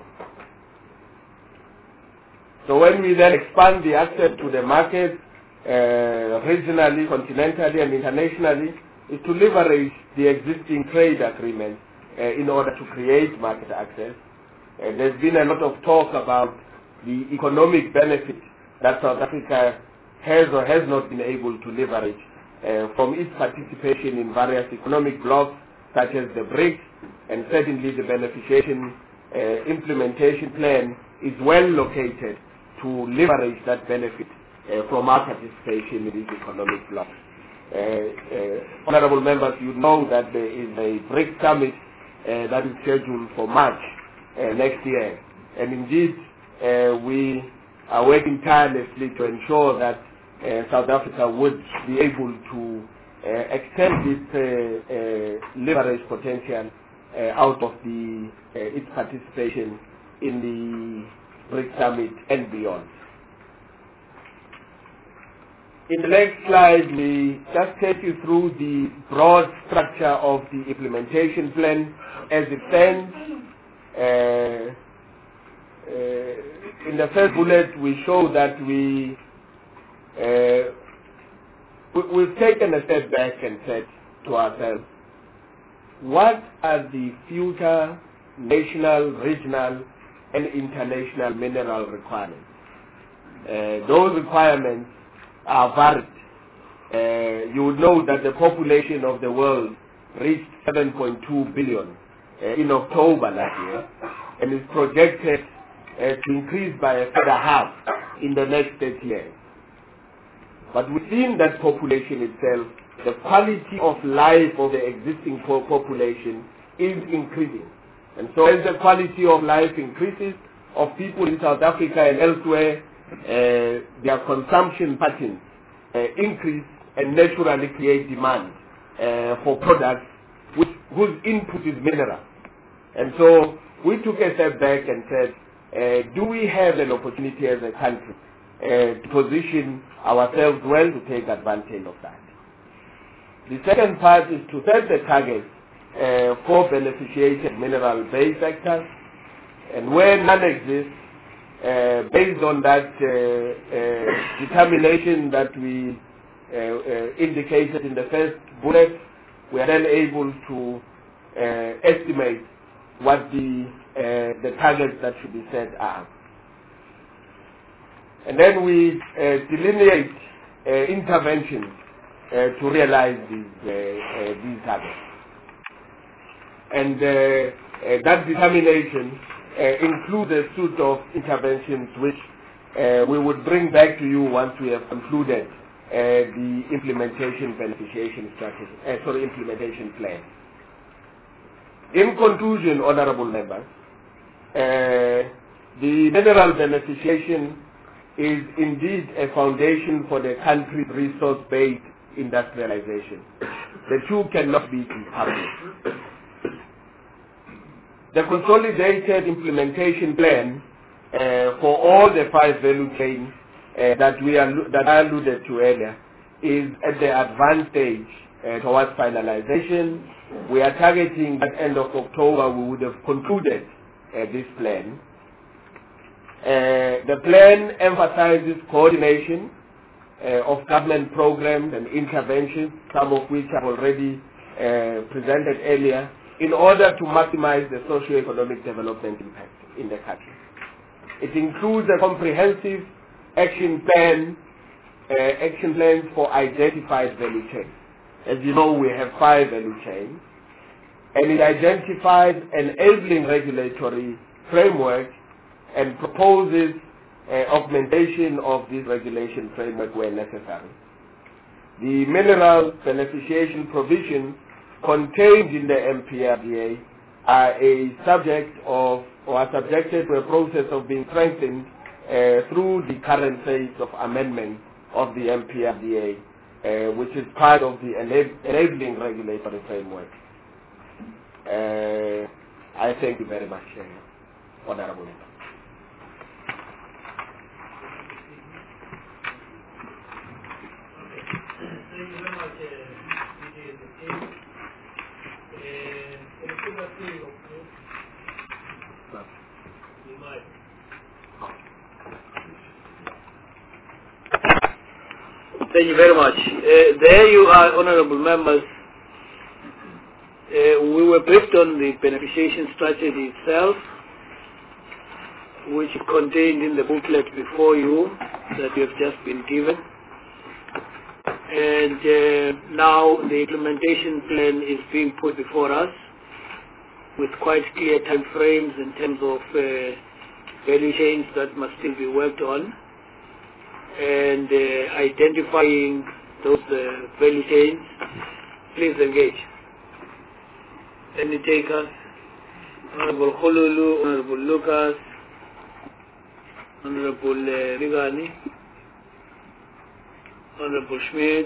So when we then expand the access to the market uh, regionally, continentally and internationally, is to leverage the existing trade agreements uh, in order to create market access. Uh, there's been a lot of talk about the economic benefit that South Africa has or has not been able to leverage uh, from its participation in various economic blocks such as the BRICS, and certainly the beneficiation uh, implementation plan is well located to leverage that benefit uh, from our participation in these economic blocks. Uh, uh, honorable members, you know that there is a BRICS summit uh, that is scheduled for March uh, next year. And indeed, uh, we are working tirelessly to ensure that uh, South Africa would be able to uh, extend its uh, uh, leverage potential uh, out of the, uh, its participation in the BRICS Summit and beyond. In the next slide, we just take you through the broad structure of the implementation plan as it stands. Uh, uh, in the first bullet, we show that we, uh, we we've taken a step back and said to ourselves, what are the future national, regional, and international mineral requirements? Uh, those requirements are varied. Uh, you would know that the population of the world reached seven point two billion uh, in October last year and is projected uh, to increase by a further half in the next thirty years. But within that population itself, the quality of life of the existing po population is increasing. And so as the quality of life increases of people in South Africa and elsewhere, uh, their consumption patterns uh, increase and naturally create demand uh, for products which, whose input is mineral. And so we took a step back and said, uh, do we have an opportunity as a country uh, to position ourselves well to take advantage of that? The second part is to set the targets uh, for beneficiated mineral-based sectors, and where none exists, uh, based on that uh, uh, determination that we uh, uh, indicated in the first bullet, we are then able to uh, estimate what the, uh, the targets that should be set are. And then we uh, delineate uh, interventions uh, to realize these, uh, uh, these targets. And uh, uh, that determination uh, includes a suite of interventions which uh, we would bring back to you once we have concluded uh, the implementation beneficiation strategy, uh, sorry, implementation plan. In conclusion, honorable members, uh, the mineral beneficiation is indeed a foundation for the country's resource-based industrialization. The two cannot be decoupled. The consolidated implementation plan uh, for all the five value chains uh, that we are that I alluded to earlier is at the advanced stage uh, towards finalization. We are targeting at the end of October we would have concluded uh, this plan. Uh, the plan emphasizes coordination uh, of government programs and interventions, some of which I've already uh, presented earlier, in order to maximize the socio-economic development impact in the country. It includes a comprehensive action plan, uh, action plans for identified value chains. As you know, we have five value chains, and it identifies enabling regulatory framework and proposes uh, augmentation of this regulation framework where necessary. The mineral beneficiation provisions contained in the M P R D A are a subject of, or are subjected to a process of being strengthened uh, through the current phase of amendment of the M P R D A, uh, which is part of the enab enabling regulatory framework. Uh, I thank you very much, uh, Honorable Member. Thank you very much, D J and the team. Thank you very much. Uh, there you are, honorable members. Uh, we were briefed on the beneficiation strategy itself, which is contained in the booklet before you that you have just been given. And uh, now the implementation plan is being put before us with quite clear time frames in terms of uh, value chains that must still be worked on, and uh, identifying those uh, value chains. Please engage. Any takers? Honorable Khululu, Honorable Lucas, Honorable uh, Rigani, Honorable Schmidt.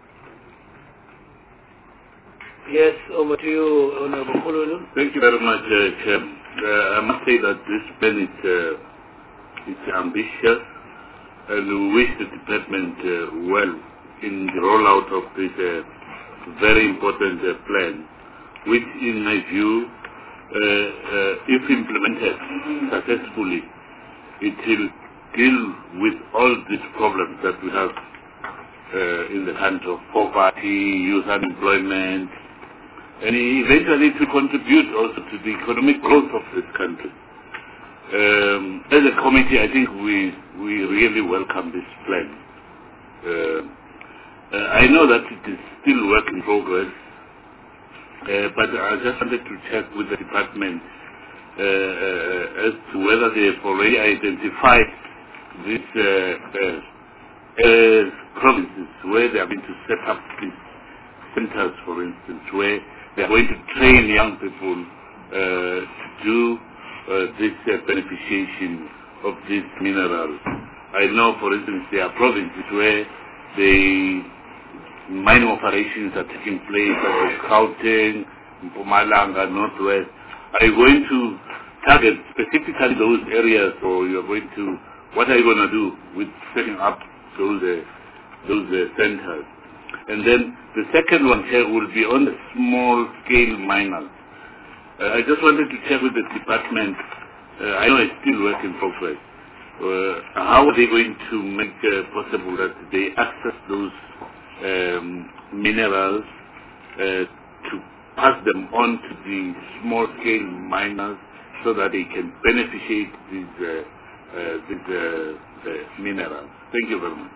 Yes, over to you, Honorable Khululu. Thank you very much, uh, Chair. Uh, I must say that this plan is, uh, is ambitious, and we wish the department uh, well in the rollout of this uh, very important uh, plan, which in my view, uh, uh, if implemented successfully, it will deal with all these problems that we have uh, in the country of poverty, youth unemployment, and eventually to contribute also to the economic growth of this country. Um, as a committee, I think we, we really welcome this plan. Uh, uh, I know that it is still work in progress, uh, but I just wanted to check with the department uh, uh, as to whether they have already identified these uh, uh, uh, provinces where they are going to set up these centers, for instance, where they are going to train young people uh, to do uh, this uh, beneficiation of these minerals. I know, for instance, there are provinces where they mining operations are taking place, such as Gauteng, Mpumalanga, Northwest. Are you going to target specifically those areas, or you're going to, what are you going to do with setting up those uh, those uh, centers? And then the second one here will be on the small-scale miners. Uh, I just wanted to check with the department. Uh, I know it's still work in progress. Uh, how are they going to make uh, possible that they access those um, minerals uh, to pass them on to the small-scale miners so that they can beneficiate these, uh, uh, these uh, uh, minerals? Thank you very much.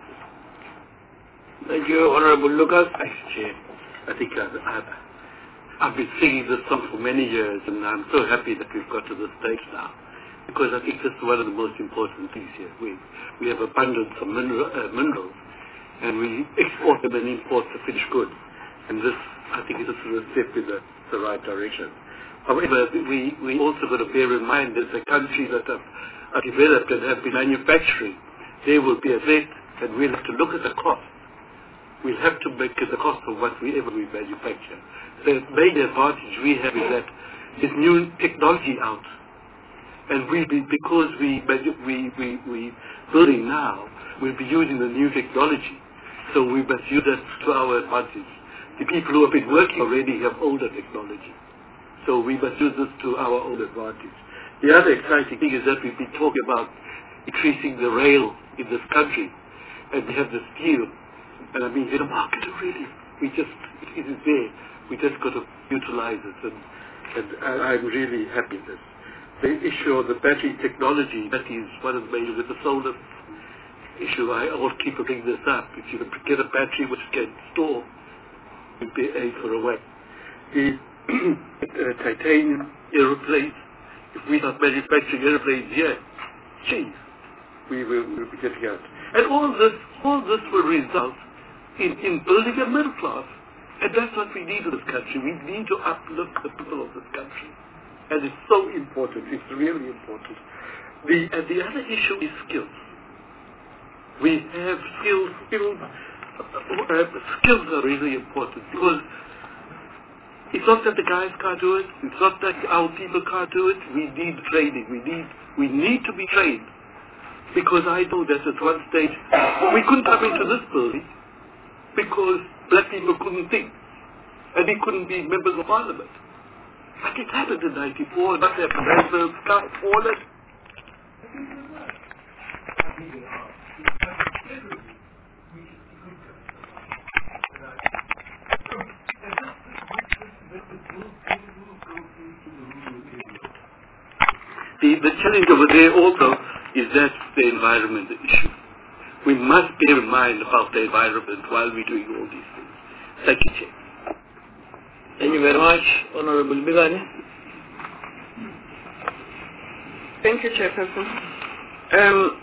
Thank you, Honorable Lucas. Thanks, Chair. I think I've, I've, I've been singing this song for many years, and I'm so happy that we've got to this stage now, because I think this is one of the most important things here. We, we have abundance of mineral, uh, minerals, and we export them and import the finished good. And this, I think, this is a step in the, the right direction. However, we, we also got to bear in mind that the countries that have, are developed and have been manufacturing, there will be a threat, and we'll have to look at the cost. We'll have to make the cost of whatever we manufacture. The main advantage we have is that there's new technology out, and we be, because we we we we building now, we'll be using the new technology, so we must use that to our advantage. The people who have been working already have older technology, so we must use this to our own advantage. The other exciting thing is that we've been talking about increasing the rail in this country, and we have the steel. And I mean, in the market already, we just, it is there. We just got to utilize it, and, and I'm really happy with this. The issue of the battery technology, that is one of the main, with the solar issue, I will keep bringing this up. If you can get a battery which can store, you'll be A for a way. The uh, titanium aeroplanes, if we start manufacturing aeroplanes here, geez, we will we'll be getting out. And all this, all this will result In, in building a middle class. And that's what we need in this country. We need to uplift the people of this country. And it's so important. It's really important. The, and the other issue is skills. We have skills. Skills, uh, skills are really important, because it's not that the guys can't do it. It's not that our people can't do it. We need training. We need, we need to be trained. Because I know that at one stage, we couldn't come into this building because black people couldn't think, and they couldn't be members of parliament. But it happened in ninety-four, and that happened as the sky fallen. The, the challenge over there also is that the environment issue. We must bear in mind about the environment while we're doing all these things. Thank you, Chair. Thank you very much, Honorable Bigani. Thank you, Chairperson. Um,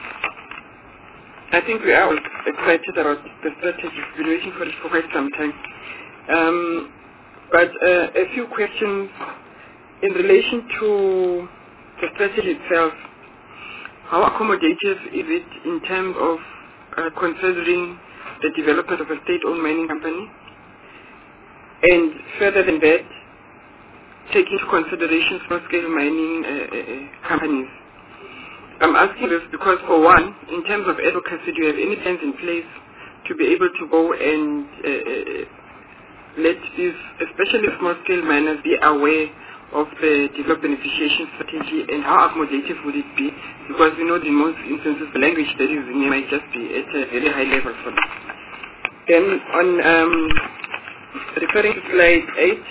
I think we are all excited about the strategy. We've been waiting for it for quite some time. Um, but uh, a few questions in relation to the strategy itself. How accommodative is it in terms of uh, considering the development of a state-owned mining company? And further than that, taking into consideration small-scale mining uh, uh, companies. I'm asking this because, for one, in terms of advocacy, do you have any plans in place to be able to go and uh, uh, let these, especially small-scale miners, be aware of the development beneficiation strategy, and how accommodative would it be? Because we know in most instances the language that is in here might just be at a very high level for them. Then on um, referring to slide eight,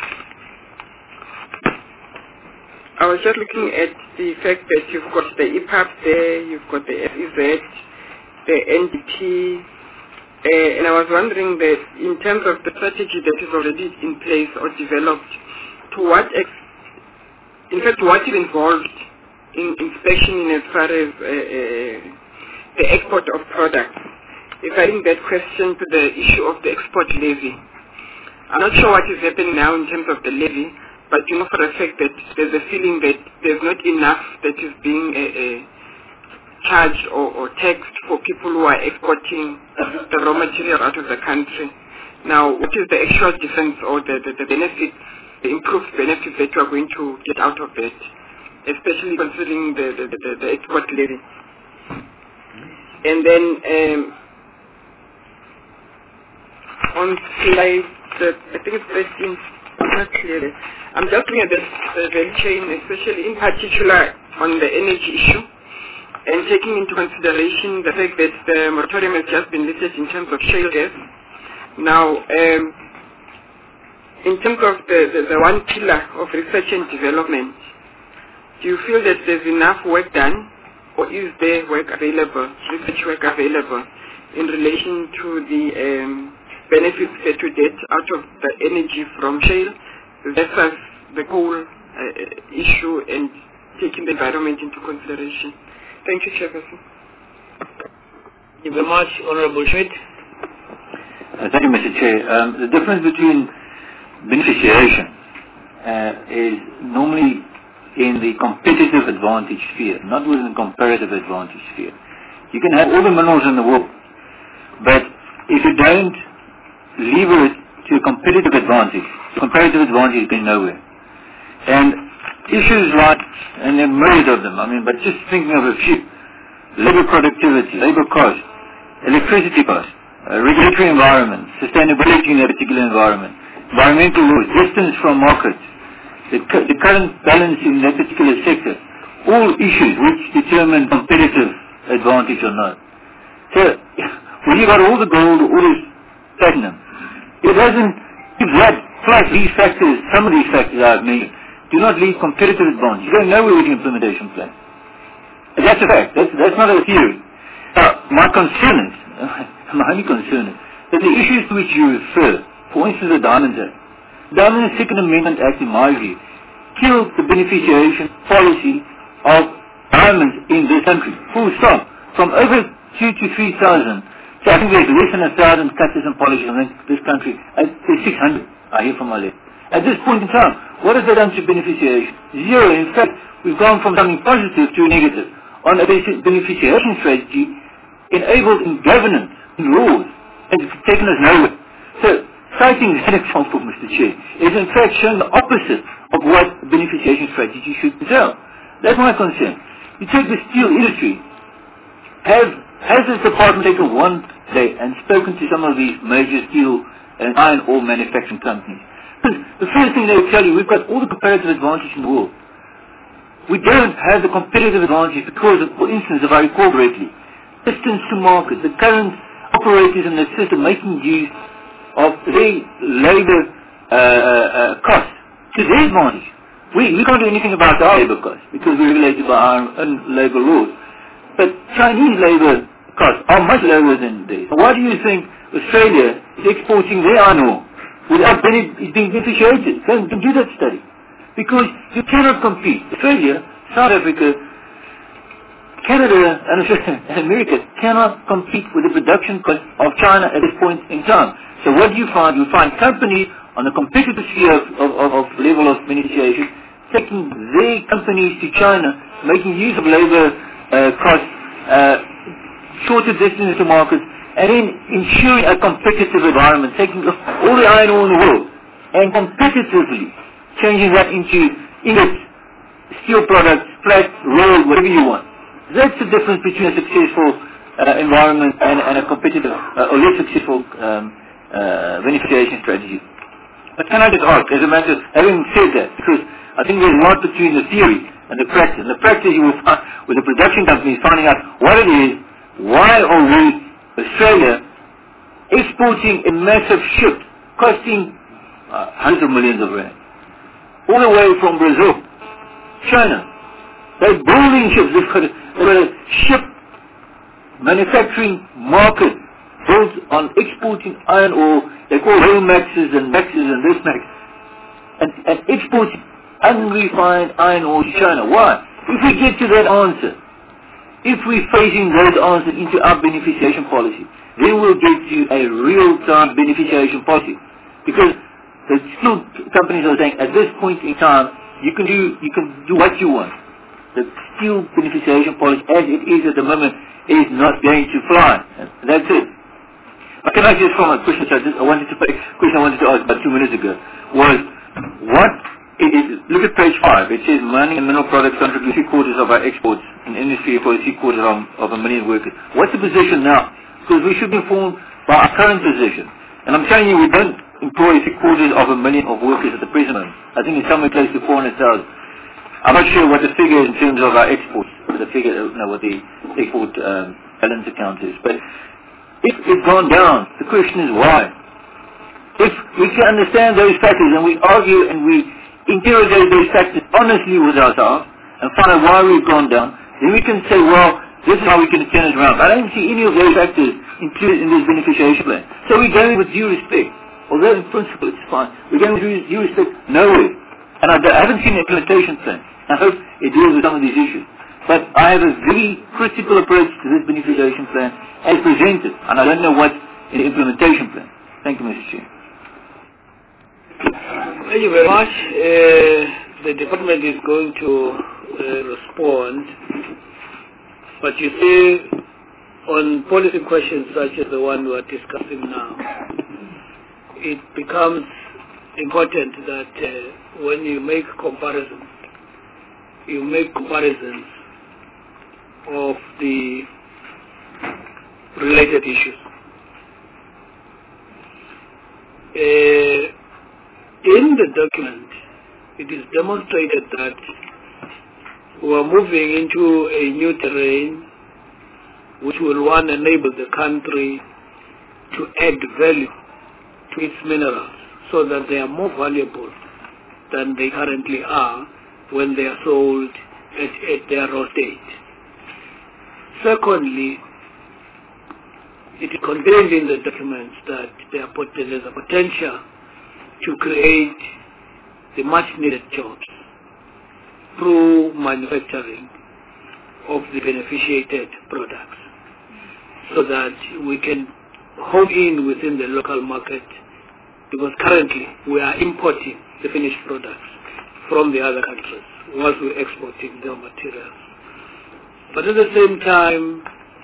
I was just looking at the fact that you've got the E P A P there, you've got the F E Z, the N D T, uh, and I was wondering that in terms of the strategy that is already in place or developed, to what ex in fact, what is involved in inspection in as far as uh, uh, the export of products? If I link that question to the issue of the export levy, I'm not sure what is happening now in terms of the levy, but you know for a fact that there's a feeling that there's not enough that is being uh, uh, charged or, or taxed for people who are exporting the raw material out of the country. Now, what is the actual difference or the, the, the benefits, the improved benefits that you are going to get out of it, especially considering the, the, the, the export levy? And then um, on slide, the, I think it's thirteen, not clearly. I'm just looking at the, the value chain, especially in particular on the energy issue, and taking into consideration the fact that the moratorium has just been lifted in terms of shale gas. Now, um, in terms of the, the, the one pillar of research and development, do you feel that there's enough work done, or is there work available, research work available, in relation to the um, benefits that we get out of the energy from shale versus the coal uh, issue and taking the environment into consideration? Thank you, Chairperson. Thank you very much, Honorable Schmidt. Uh, thank you, Mister Chair. Um, the difference between beneficiation uh, is normally in the competitive advantage sphere, not within the comparative advantage sphere. You can have all the minerals in the world, but if you don't lever it to a competitive advantage, comparative advantage is going nowhere. And issues like, and there are myriad of them, I mean, but just thinking of a few, labor productivity, labor cost, electricity cost, uh, regulatory environment, sustainability in a particular environment, environmental rules, distance from markets, the, cu the current balance in that particular sector, all issues which determine competitive advantage or not. So, when you got all the gold, all this platinum, it doesn't, if that plus these factors, some of these factors I've mentioned, do not leave competitive advantage. You don't know with the implementation plan. And that's a fact. That's, that's not a theory. Now, my concern is, my only concern is, that the issues to which you refer, for instance the Diamond Act, Diamond Second Amendment Act, in my view, killed the beneficiation policy of diamonds in this country. Full stop. From over two to three thousand, so I think there's less than a thousand cutters and polishers in this country. Uh, there's six hundred, I hear from my left. At this point in time, what has that done to beneficiation? Zero. In fact, we've gone from something positive to a negative. On a beneficiation strategy, enabled in governance, in laws, and it's taken us nowhere. So, citing that example, Mister Chair, is in fact showing the opposite of what a beneficiation strategy should entail. That's my concern. You take the steel industry, have, has this department taken one day and spoken to some of these major steel and iron ore manufacturing companies? The first thing they will tell you, we've got all the comparative advantage in the world. We don't have the competitive advantage because of, for instance, if I recall correctly, distance to market, the current operators in the system making use of their labor uh, uh, costs to their advantage. We, we can't do anything about our labor costs because we're regulated by our own labor laws. But Chinese labor costs are much lower than theirs. Why do you think Australia is exporting their iron ore without being beneficiated? Don't do that study. Because you cannot compete. Australia, South Africa, Canada, and, and America cannot compete with the production cost of China at this point in time. So what do you find? You find companies on the competitive sphere of, of, of level of beneficiation taking their companies to China, making use of labor uh, costs, uh, shorter distance to markets, and then ensuring a competitive environment, taking all the iron ore in the world and competitively changing that into ingots, steel products, flat, rolled, whatever you want. That's the difference between a successful uh, environment and, and a competitive uh, or less successful um, uh, beneficiation strategy. But can I just ask, as a matter of having said that, because I think there's a lot between the theory and the practice. And the practice you will find with the production companies finding out what it is, why are we, Australia, exporting a massive ship costing uh, hundreds of millions of rand, all the way from Brazil, China. They're building ships. They've got a, they've got a ship manufacturing market built on exporting iron ore. They call Romaxes and Maxes and this Max. And, and exporting unrefined iron ore to China. Why? If we get to that answer, if we're phasing those answers into our beneficiation policy, then we'll get to a real-time beneficiation policy. Because the steel companies are saying, at this point in time, you can do you can do what you want. the steel beneficiation policy as it is at the moment is not going to fly. That's it. I can I just from a question I wanted to question I wanted to ask about two minutes ago was what it is, look at page five. It says mining and mineral products contribute three quarters of our exports in industry for three quarters of, of a million workers. What's the position now? Because we should be informed by our current position. And I'm telling you, we don't employ three quarters of a million of workers at the present moment. I think it's somewhere close to four hundred thousand. I'm not sure what the figure in terms of our exports, the figure, you know, what the export um, balance account is. But if it's gone down, the question is why? If we can understand those factors and we argue and we interrogate those factors honestly with ourselves and find out why we've gone down, then we can say, well, this is how we can turn it around. I don't see any of those factors included in this beneficiation plan. So we're going with due respect. Although in principle it's fine, we're going with due respect nowhere. And I, I haven't seen an implementation plan. I hope it deals with some of these issues. But I have a very critical approach to this beneficiation plan as presented, and I don't know what's in the implementation plan. Thank you, Mister Chair. Thank you very much. Uh, the department is going to uh, respond. But you see, on policy questions such as the one we are discussing now, it becomes important that uh, when you make comparisons, you make comparisons of the related issues. Uh, in the document, it is demonstrated that we are moving into a new terrain which will, one, enable the country to add value to its minerals so that they are more valuable than they currently are when they are sold at, at their raw state. Secondly, it is contained in the documents that there is a potential to create the much needed jobs through manufacturing of the beneficiated products so that we can home in within the local market, because currently we are importing the finished products from the other countries whilst we're exporting their materials. But at the same time,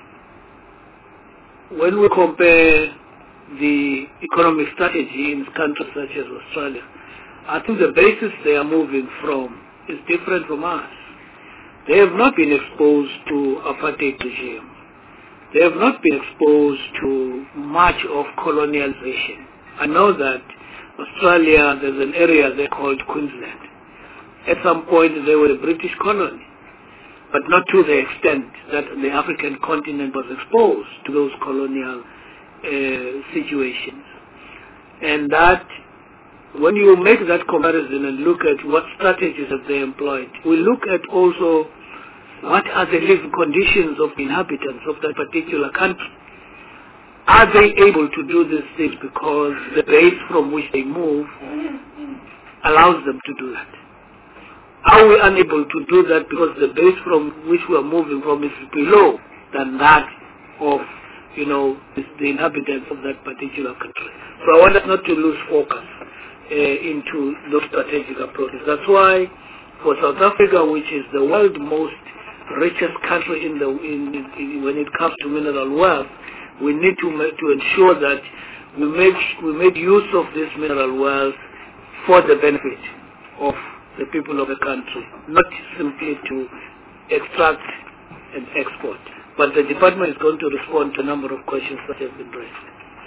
when we compare the economic strategy in countries such as Australia, I think the basis they are moving from is different from us. They have not been exposed to apartheid regime. They have not been exposed to much of colonialization. I know that Australia, there's an area there called Queensland. At some point they were a British colony, but not to the extent that the African continent was exposed to those colonial uh, situations. And that, when you make that comparison and look at what strategies have they employed, we look at also what are the living conditions of the inhabitants of that particular country. Are they able to do these things because the base from which they move allows them to do that? Are we unable to do that because the base from which we are moving from is below than that of, you know, the inhabitants of that particular country? So I want us not to lose focus uh, into those strategic approaches. That's why for South Africa, which is the world's most richest country in the in, in, when it comes to mineral wealth, we need to make, to ensure that we make we make use of this mineral wealth for the benefit of the people of the country, not simply to extract and export. But the department is going to respond to a number of questions that have been raised.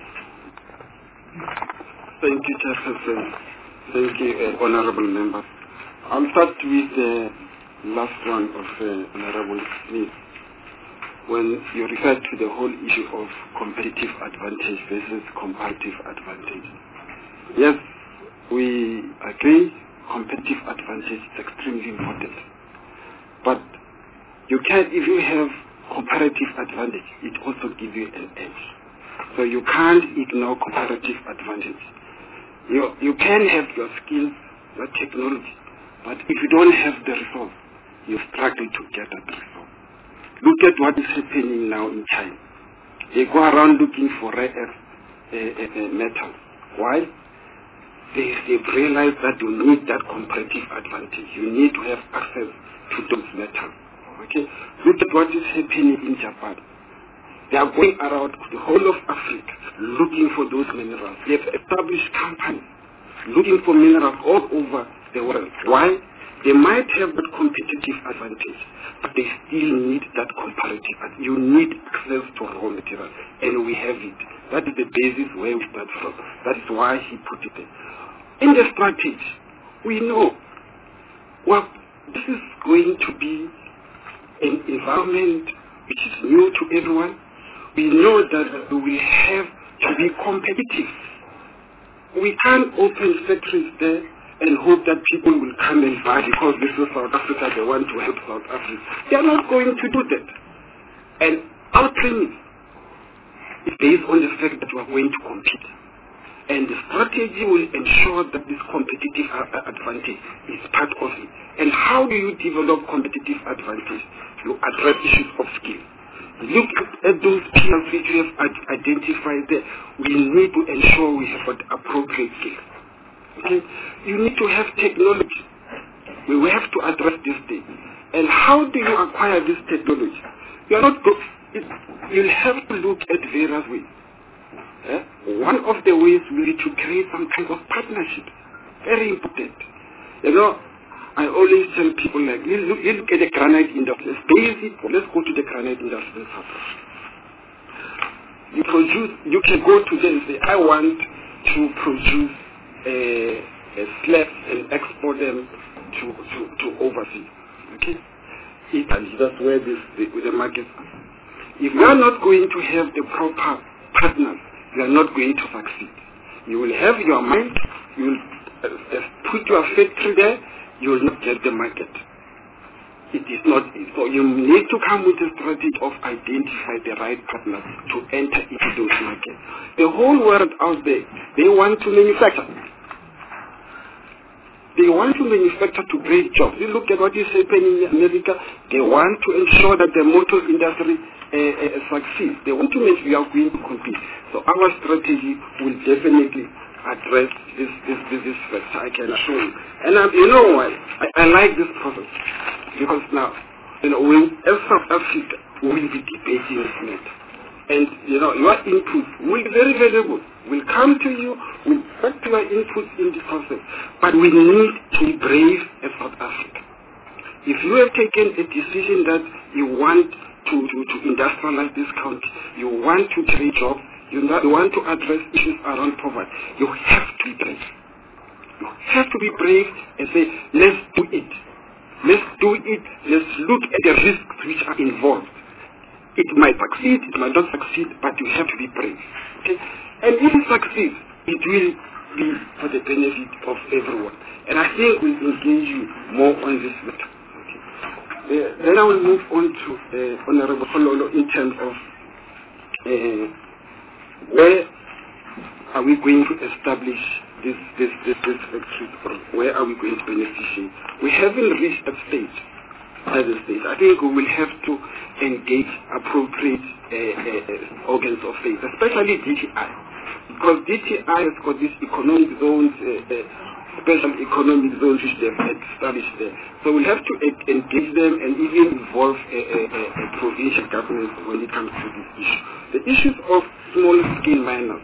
Thank you, Chairperson. Thank you, uh, honorable members. I'll start with the last one of uh, Honorable Smith. When you refer to the whole issue of competitive advantage versus comparative advantage. Yes, we agree competitive advantage is extremely important. But you can, if you have comparative advantage, it also gives you an edge. So you can't ignore comparative advantage. You, you can have your skills, your technology, but if you don't have the resource, you struggle to get that resource. Look at what is happening now in China. They go around looking for rare earth uh, uh, uh, metals. Why? they, they've realized that you need that comparative advantage. You need to have access to those metals. Okay? Look at what is happening in Japan. They are going around the whole of Africa looking for those minerals. They have established companies looking for minerals all over the world. Why? They might have that competitive advantage, but they still need that comparative advantage. You need access to raw material, and we have it. That is the basis where we start from. That is why he put it there. In the strategy, we know, well, this is going to be an environment which is new to everyone. We know that we will have to be competitive. We can't open factories there and hope that people will come and buy because this is South Africa, they want to help South Africa. They are not going to do that. And our training is based on the fact that we are going to compete. And the strategy will ensure that this competitive advantage is part of it. And how do you develop competitive advantage? You address issues of skill. Look at those skills which we have identified there. We need to ensure we have appropriate skills. Okay? You need to have technology. We will have to address this thing. And how do you acquire this technology? You are not go- You'll have to look at various ways. Eh? One of the ways will be to create some kind of partnership. Very important. You know, I always tell people like, you look, you look at the granite industry. Let's basic. Let's go to the granite industry. You produce. You can go to them and say, I want to produce a, a slab and export them to to, to overseas. Okay, Italy. That's where this the, the market. If you are not going to have the proper partners, you are not going to succeed. You will have your mind. You will uh, put your factory there. You will not get the market. It is not so. You need to come with a strategy of identify the right partners to enter into those markets. The whole world out there, they want to manufacture. They want to manufacture to create jobs. You look at what is happening in America. They want to ensure that the motor industry uh, uh, succeeds. They want to make sure we are going to compete. So our strategy will definitely address this this this, this factor, I can assure you. And um, you know why? I, I like this process. Because now, you know, when as South Africa will be debating this matter. And you know, your input will be very valuable. We'll come to you, we'll factor your input in the process. But we need to be brave as South Africa. If you have taken a decision that you want to, to, to industrialize this country, you want to create jobs, You, not, you want to address issues around poverty, you have to be brave. You have to be brave and say, let's do it. Let's do it. Let's look at the risks which are involved. It might succeed, it might not succeed, but you have to be brave. Okay? And if it succeeds, it will be for the benefit of everyone. And I think we'll engage you more on this matter. Okay? Uh, then I will move on to uh, Honorable Hololo in terms of uh, where are we going to establish this this this, this factory, or where are we going to beneficiate? We haven't reached that stage. At this stage, I think we will have to engage appropriate uh, uh, organs of faith, especially D T I, because D T I has got these economic zones, uh, uh, special economic zones which they have established there. So we have to uh, engage them and even involve a, a, a, a provincial government when it comes to this issue. The issues of small-scale miners,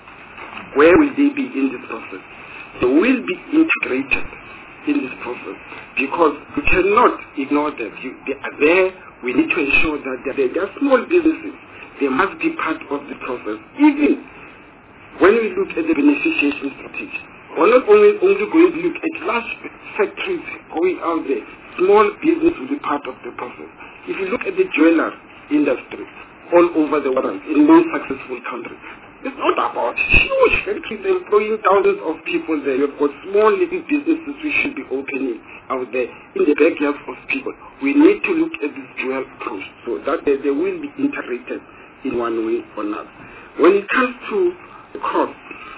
where will they be in this process? They will be integrated in this process because we cannot ignore them. You, they are there. We need to ensure that they are, they are small businesses. They must be part of the process. Even when we look at the beneficiation strategy, we're not only, only going to look at large factories going out there. Small business will be part of the process. If you look at the jeweler industry all over the world, in most successful countries, it's not about huge factories employing thousands of people there. You've got small little businesses we should be opening out there in the backyards of people. We need to look at this dual approach so that they, they will be integrated in one way or another. When it comes to the cost,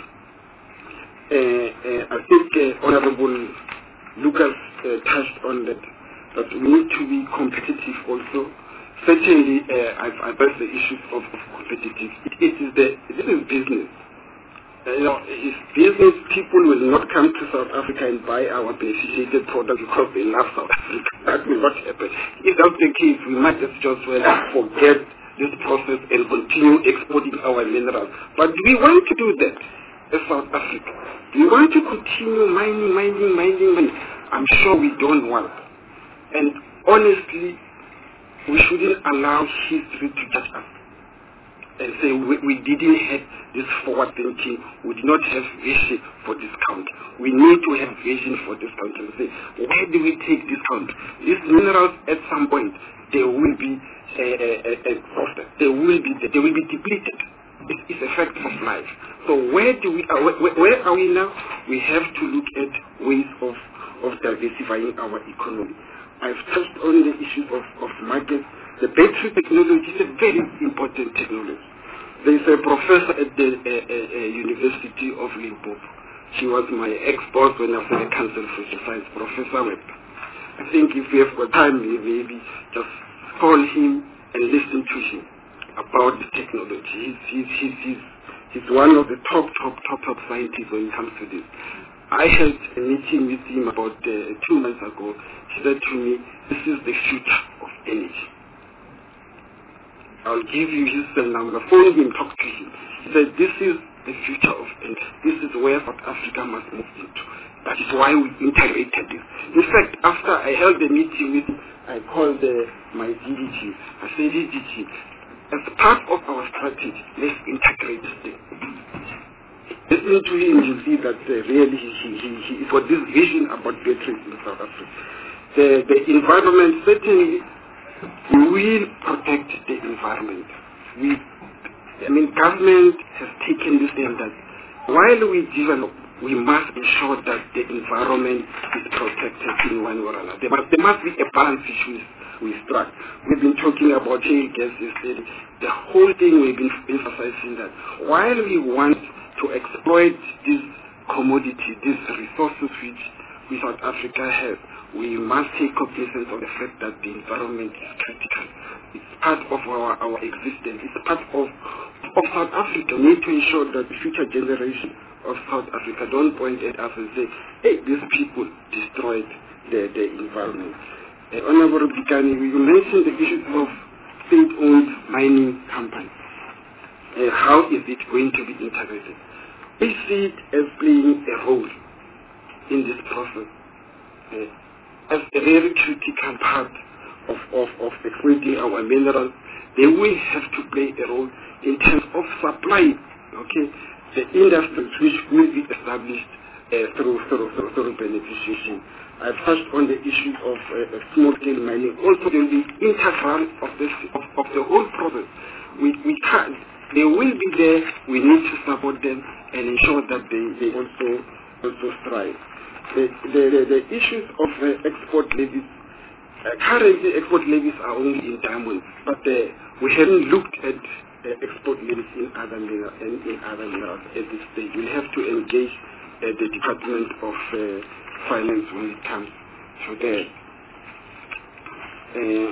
uh, uh, I think uh, Honorable Lucas uh, touched on that, that we need to be competitive also. Certainly, uh, I've addressed the issues of, of competitive. It, it is the this is business. Uh, you know, if business people will not come to South Africa and buy our beneficiated product because they love South Africa, that will not happen. If that's the case, we might just just well forget this process and continue exporting our minerals. But do we want to do that as South Africa? Do we want to continue mining, mining, mining, mining? I'm sure we don't want. And honestly, we shouldn't allow history to judge us and say we, we didn't have this forward thinking, we did not have vision for this country. We need to have vision for this country and say, where do we take this country? These minerals at some point, they will be exhausted, uh, uh, they will be they will be depleted. It, it's a fact of life. So where do we uh, where, where are we now? We have to look at ways of, of diversifying our economy. I've touched on the issues of, of markets. The battery technology is a very important technology. There is a professor at the uh, uh, uh, University of Limpopo. She was my ex-boss when I was at the Council for Science, Professor Webb. I think if we have got time, maybe just call him and listen to him about the technology. He's, he's, he's, he's, he's one of the top, top, top, top scientists when it comes to this. I had a meeting with him about uh, two months ago. He said to me, this is the future of energy. I'll give you his cell number. Phone him, talk to him. He said, this is the future of energy. This is where South Africa must move into. That is why we integrated this. In fact, after I held the meeting with him, I called uh, my D D G. I said, D D G, as part of our strategy, let's integrate this thing. Listening to him, you see that uh, really he, he, he, he got this vision about batteries in South Africa. The, the environment, certainly, we will protect the environment. We, I mean, government has taken this in that while we develop, we must ensure that the environment is protected in one way or another. There must, there must be a balance issue we struck. We've been talking about shale gas yesterday. The whole thing we've been emphasizing that while we want to exploit this commodity, these resources which, which South Africa has, we must take cognizance of the fact that the environment is critical. It's part of our, our existence. It's part of, of South Africa. We need to ensure that the future generation of South Africa don't point at us and say, hey, these people destroyed the, the environment. Uh, Honorable Bikani, you mentioned the issues of state-owned mining companies. Uh, how is it going to be integrated? We see it as playing a role in this process. Uh, as a very critical part of, of, of exploiting our minerals, they will have to play a role in terms of supplying, okay, the industries which will be established uh, through, through, through, through beneficiation. I've touched on the issue of uh, small-scale mining. Also, they will be integral of, this, of, of the whole process. We, we can't. They will be there. We need to support them and ensure that they, they also, also strive. The, the, the, the issues of uh, export levies, uh, currently export levies are only in diamonds, but uh, we haven't looked at uh, export levies in other minerals and in other minerals at this stage. We'll have to engage uh, the Department of uh, Finance when it comes to that. Uh,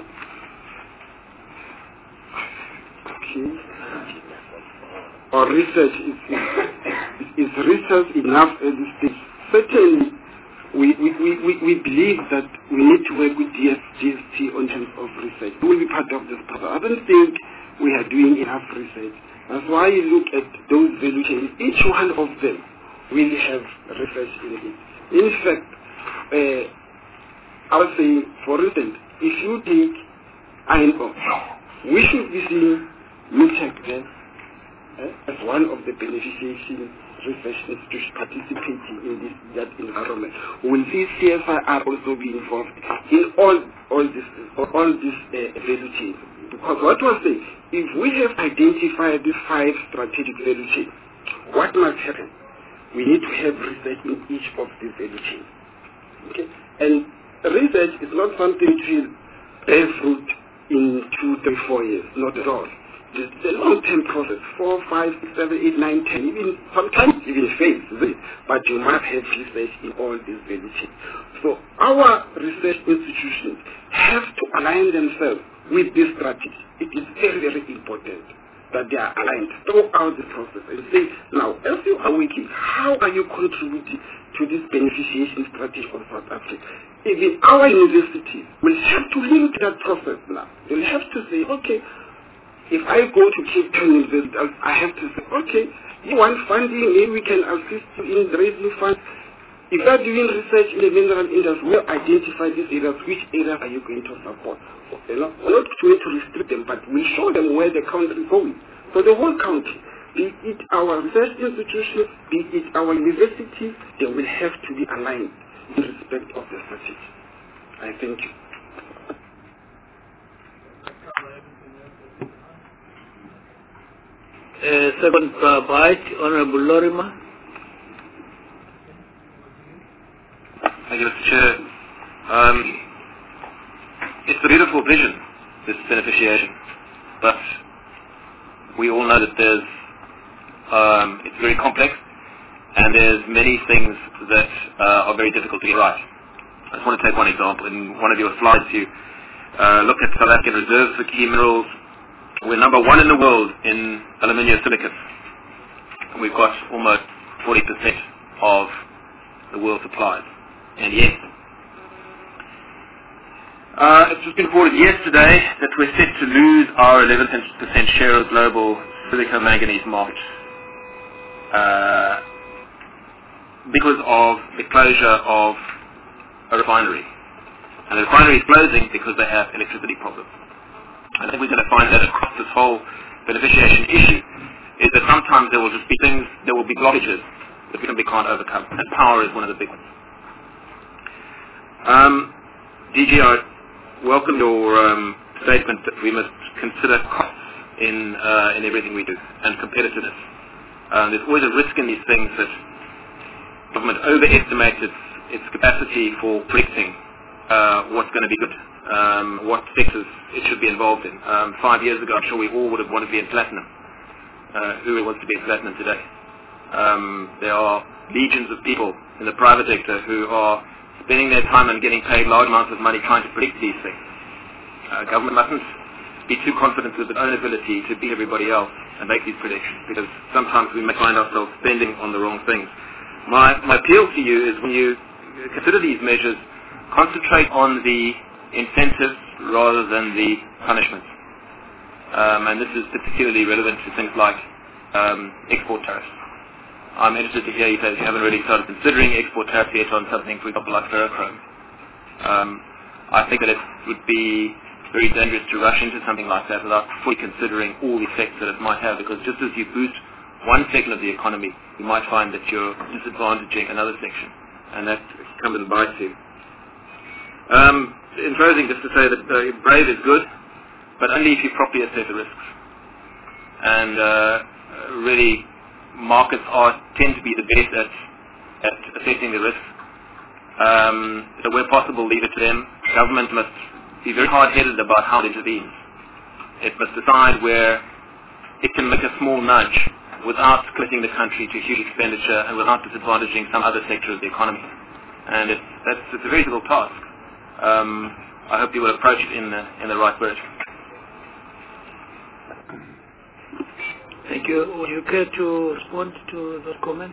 okay. Our research is, is, is research enough at this stage. Certainly, we, we, we, we believe that we need to work with D S T on terms of research. We will be part of this process. I don't think we are doing enough research. That's why you look at those value chains. Each one of them will have research in it. In fact, uh, I would say, for instance, if you take iron ore, we should be seeing MITEC there uh, as one of the beneficiation research institutions participating in this that environment. We will see C S I R also be involved in all all this all this uh, value chain. Because what was saying, if we have identified these five strategic value chains, what must happen? We need to have research in each of these value chains. Okay? And research is not something to bear fruit in two, three, four years. Not at all. It's a long-term process, four, five, six, seven, eight, nine, ten, even sometimes even fails, but you must have research in all these value chains. So our research institutions have to align themselves with this strategy. It is very, very important. that they are aligned throughout the process and say, now, as you are working, how are you contributing to this beneficiation strategy of South Africa? Even our universities will have to link that process now. They'll have to say, okay, if I go to Cape Town University, I have to say, okay, you want funding, maybe we can assist you in raising funds. If you are doing research in the mineral industry, we'll identify these areas, which areas are you going to support? You know, we're not going to restrict them, but we'll show them where the country is going. So the whole country, be it our research institutions, be it our universities, they will have to be aligned in respect of the strategy. I thank you. Uh, second uh, bite, Honorable Lorima. Thank you, Mister Chair. Um, it's a beautiful vision, this beneficiation, but we all know that there's, um, it's very complex, and there's many things that uh, are very difficult to get right. I just want to take one example. In one of your slides, you uh, look at South African reserves for key minerals. We're number one in the world in aluminium silicate. And we've got almost forty percent of the world supplies. And yes, uh, it's just been reported yesterday that we're set to lose our eleven percent share of global silico-manganese market uh, because of the closure of a refinery. And the refinery is closing because they have electricity problems. I think we're going to find that across this whole beneficiation issue is that sometimes there will just be things, there will be blockages that we simply can't overcome. And power is one of the big ones. Um, D G, I welcome your um, statement that we must consider costs in uh, in everything we do and competitiveness. Um, there's always a risk in these things that government overestimates its, its capacity for predicting uh, what's going to be good, um, what sectors it should be involved in. Um, five years ago, I'm sure we all would have wanted to be in platinum. Uh, who wants to be in platinum today? Um, there are legions of people in the private sector who are spending their time and getting paid large amounts of money trying to predict these things. Uh, government mustn't be too confident with its own ability to beat everybody else and make these predictions, because sometimes we may find ourselves spending on the wrong things. My, my appeal to you is, when you consider these measures, concentrate on the incentives rather than the punishments. Um, and this is particularly relevant to things like um, export tariffs. I'm interested to hear you say that you haven't really started considering export tariffs yet on something, for example, like ferrochrome. Um, I think that it would be very dangerous to rush into something like that without fully considering all the effects that it might have, because just as you boost one section of the economy, you might find that you're disadvantaging another section, and that comes and bites you. Um, in closing, just to say that uh, brave is good, but only if you properly assess the risks. And uh, really, markets are tend to be the best at, at assessing the risks. Um, so where possible, leave it to them. Government must be very hard-headed about how it intervenes. It must decide where it can make a small nudge without splitting the country to huge expenditure and without disadvantaging some other sector of the economy. And it's, that's, it's a very difficult task. Um, I hope you will approach it in the, in the right spirit. Thank you. Would you care to respond to those comments?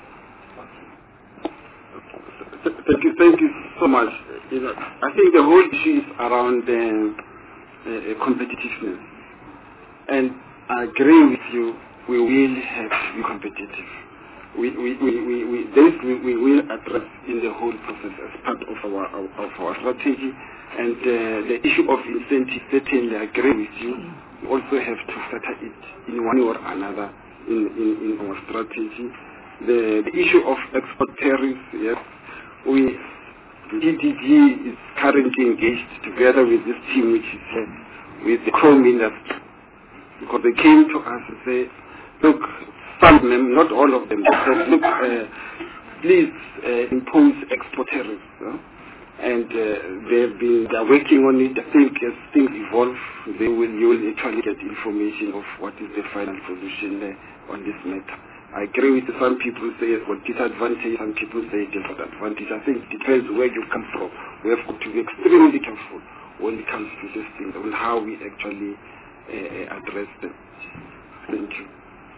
Thank you, thank you so much. You know, I think the whole issue is around uh, uh, competitiveness. And I agree with you, we will have to be competitive. We, we, we, we, we, this we, we will address in the whole process as part of our, our, of our strategy. And uh, the issue of incentive, certainly I agree with you. We also have to factor it in one or another in, in, in our strategy. The, the issue of export tariffs, yes, we, D D G is currently engaged together with this team, which is uh, with the chrome industry, because they came to us and say, look, some of them, not all of them, they said, look, uh, please uh, impose export tariffs. Huh? And uh, they've been, they're working on it. I think as things evolve, they will, you will actually get information of what is the final solution uh, on this matter. I agree with some people say it's disadvantage, some people say disadvantage. I think it depends where you come from. We have got to be extremely careful when it comes to this thing, on how we actually uh, address them. Thank you.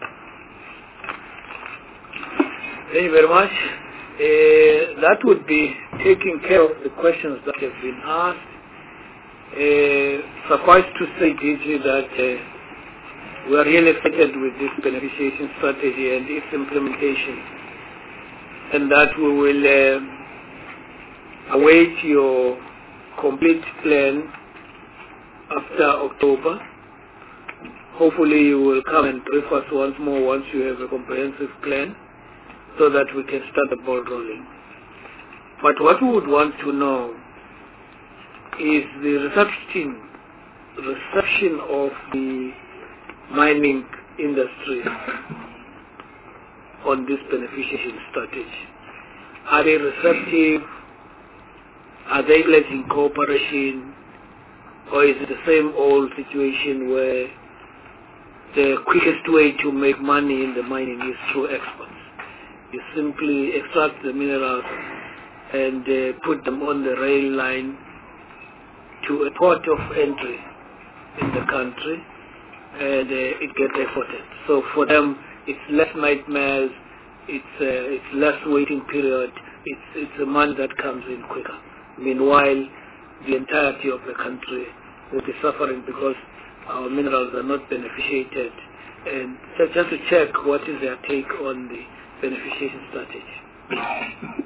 Thank you very much. Uh, that would be taking care of the questions that have been asked. Uh, suffice to say, D G, that uh, we are really excited with this beneficiation strategy and its implementation, and that we will uh, await your complete plan after October. Hopefully you will come and brief us once more once you have a comprehensive plan, so that we can start the ball rolling. But what we would want to know is the reception, reception of the mining industry on this beneficiation strategy. Are they receptive? Are they pledging cooperation? Or is it the same old situation where the quickest way to make money in the mining is through exports? You simply extract the minerals and uh, put them on the rail line to a port of entry in the country, and uh, it gets exported. So for them, it's less nightmares, it's uh, it's less waiting period, it's it's a money that comes in quicker. Meanwhile, the entirety of the country will be suffering because our minerals are not beneficiated. And so just to check, what is their take on the beneficiation strategy?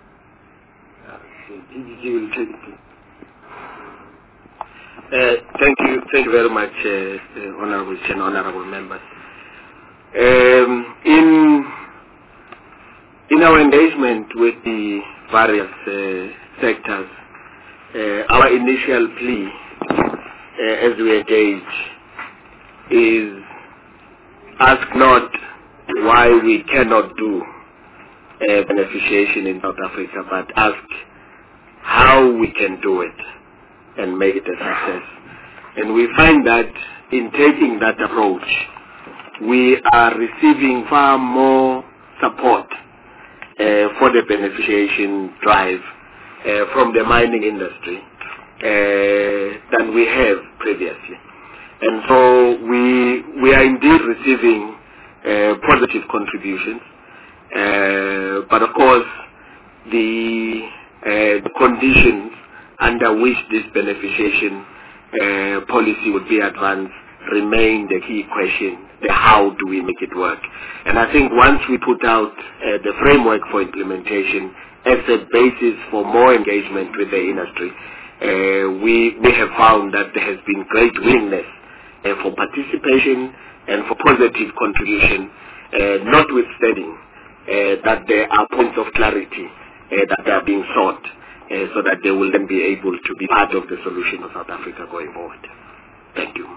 Uh, thank you, thank you very much, uh, uh, honourable and honourable members. Um, in in our engagement with the various uh, sectors, uh, our initial plea, uh, as we engage, is ask not why we cannot do uh, beneficiation in South Africa, but ask how we can do it and make it a success. And we find that in taking that approach, we are receiving far more support uh, for the beneficiation drive uh, from the mining industry uh, than we have previously. And so we we are indeed receiving uh, positive contributions, uh, but of course the, uh, the conditions under which this beneficiation uh, policy would be advanced remain the key question, the how do we make it work. And I think once we put out uh, the framework for implementation as a basis for more engagement with the industry, uh, we, we have found that there has been great willingness uh, for participation and for positive contribution, uh, notwithstanding uh, that there are points of clarity uh, that are being sought, uh, so that they will then be able to be part of the solution of South Africa going forward. Thank you.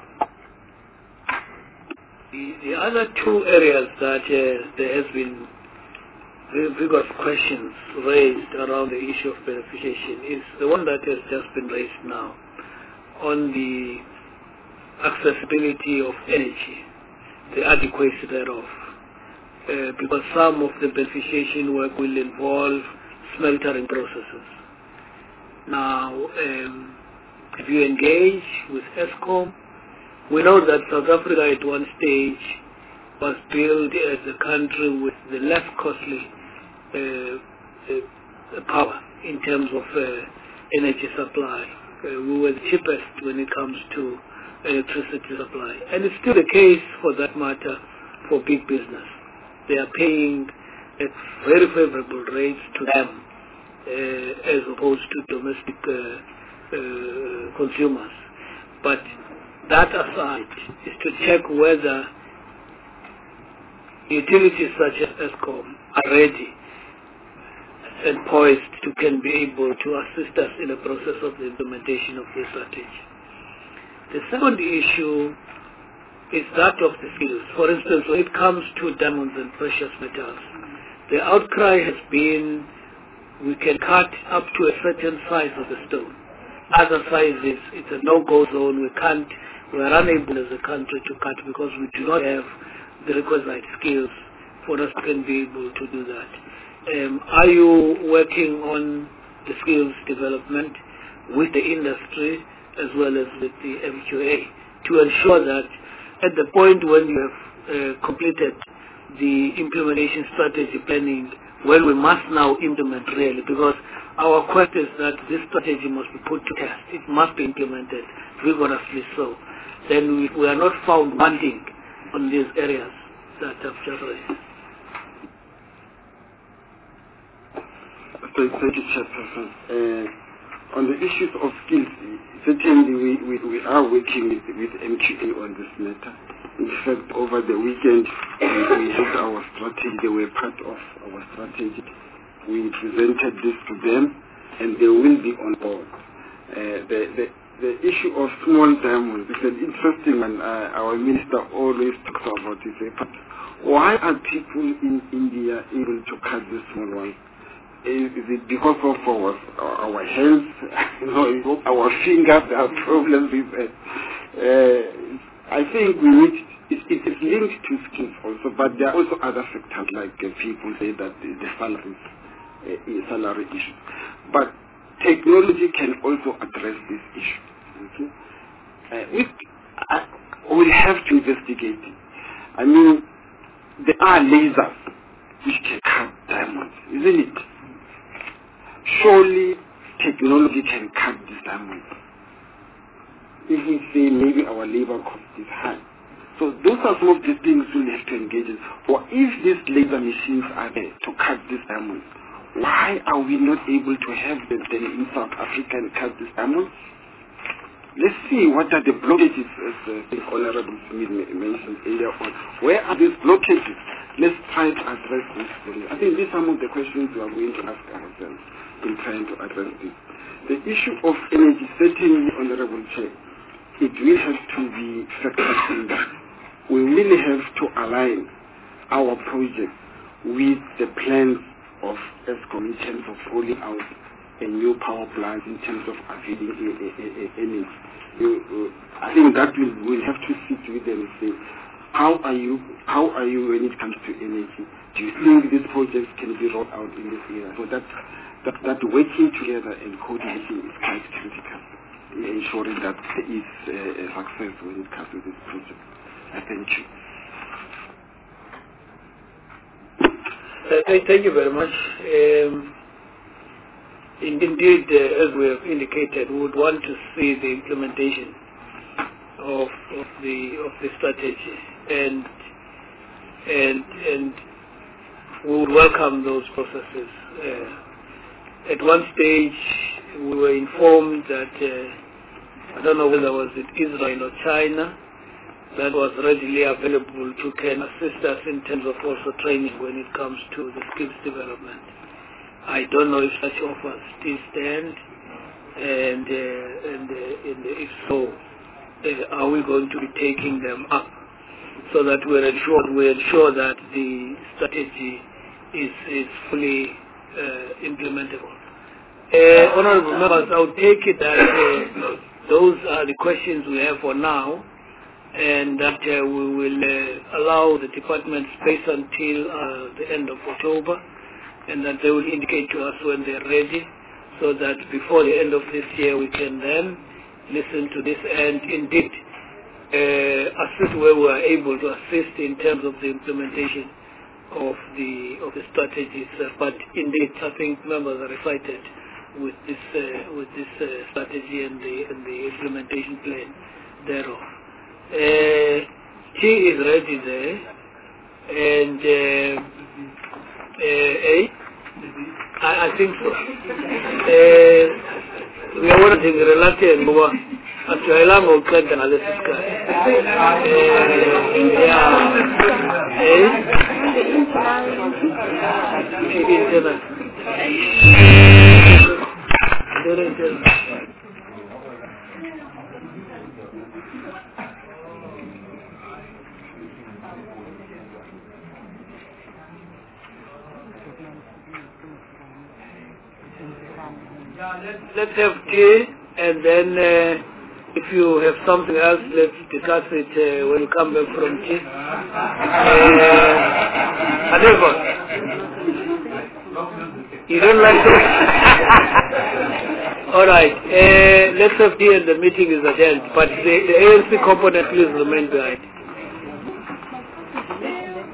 The, the other two areas that uh, there has been vigorous questions raised around the issue of beneficiation is the one that has just been raised now on the accessibility of energy, the adequacy thereof, uh, because some of the beneficiation work will involve smeltering processes. Now, um, if you engage with Eskom, we know that South Africa at one stage was built as a country with the less costly uh, uh, power in terms of uh, energy supply. Uh, we were the cheapest when it comes to electricity supply. And it's still the case, for that matter, for big business. They are paying at very favorable rates to them uh, as opposed to domestic uh, uh, consumers. But that aside is to check whether utilities such as Eskom are ready and poised to can be able to assist us in the process of the implementation of this strategy. The second issue is that of the skills. For instance, when it comes to diamonds and precious metals, the outcry has been we can cut up to a certain size of the stone. Other sizes, it's a no-go zone. We can't, we are unable as a country to cut because we do not have the requisite skills for us to be able to do that. Um, are you working on the skills development with the industry as well as with the M Q A to ensure that at the point when you have uh, completed the implementation strategy planning when we must now implement really, because our quest is that this strategy must be put to test. It must be implemented rigorously so. Then we, we are not found wanting on these areas that I've just raised. Thank you, Chairperson. Uh, on the issues of skills, certainly we, we, we are working with, with M Q A on this matter. In fact, over the weekend, we, we had our strategy. They were part of our strategy. We presented this to them, and they will be on board. Uh, the, the, the issue of small diamonds is an interesting one. Uh, our minister always talks about it. But why are people in India able to cut the small ones? Is it because of our, our health, you know, our fingers have problems with it? Uh, I think we need, it, it is linked to skills also, but there are also other factors like uh, people say that the, the salaries, uh, salary issue. But technology can also address this issue. Okay? Uh, we uh, will have to investigate it. I mean, there are lasers which can cut diamonds, isn't it? Surely technology can cut this diamonds. If we say maybe our labor cost is high. So those are some of the things we'll have to engage in. Or if these laser machines are there to cut these diamonds, why are we not able to have them then in South Africa and cut these diamonds? Let's see what are the blockages, as uh, the Honorable Smith mentioned earlier on. Where are these blockages? Let's try to address this. I think these are some of the questions we are going to ask ourselves in trying to address this. The issue of energy, certainly, Honorable Chair, it will have to be factored in that. We really have to align our project with the plans of ESCOM in terms of rolling out a new power plant, in terms of availing energy. You, uh, I think that will we'll have to sit with them and say, how are you? How are you when it comes to energy? Do you think these projects can be rolled out in this area? So that that, that working together and coordinating is quite critical in ensuring that there is uh, a success when it comes to this project. I thank you. Uh, thank you very much. Um, indeed, uh, as we have indicated, we would want to see the implementation of, of the of the strategy, and and and we would welcome those processes. Uh, at one stage, we were informed that uh, I don't know whether it was it Israel or China that was readily available to can assist us in terms of also training when it comes to the skills development. I don't know if such offers still stand, and uh, and, uh, and if so, uh, are we going to be taking them up so that we ensure we ensure that the strategy is is fully uh, implementable. Uh, honorable members, I'll take it that uh, those are the questions we have for now, and that uh, we will uh, allow the department space until uh, the end of October, and that they will indicate to us when they're ready, so that before the end of this year we can then listen to this and indeed uh, assist where we are able to assist in terms of the implementation of the of the strategies. Uh, but indeed, I think members are excited with this uh, with this uh, strategy and the and the implementation plan thereof. Uh, T is ready there, and uh, uh, A, I, I think so. Uh, we are wanting relative more. Actually, I'm okay than this guy. Yeah. A. Internal. Very internal. Let's have tea, and then uh, if you have something else, let's discuss it uh, when you come back from tea. Uh, Adevo, you don't like to? All right, uh, let's have tea, and the meeting is adjourned. But the, the A N C component, please remain behind.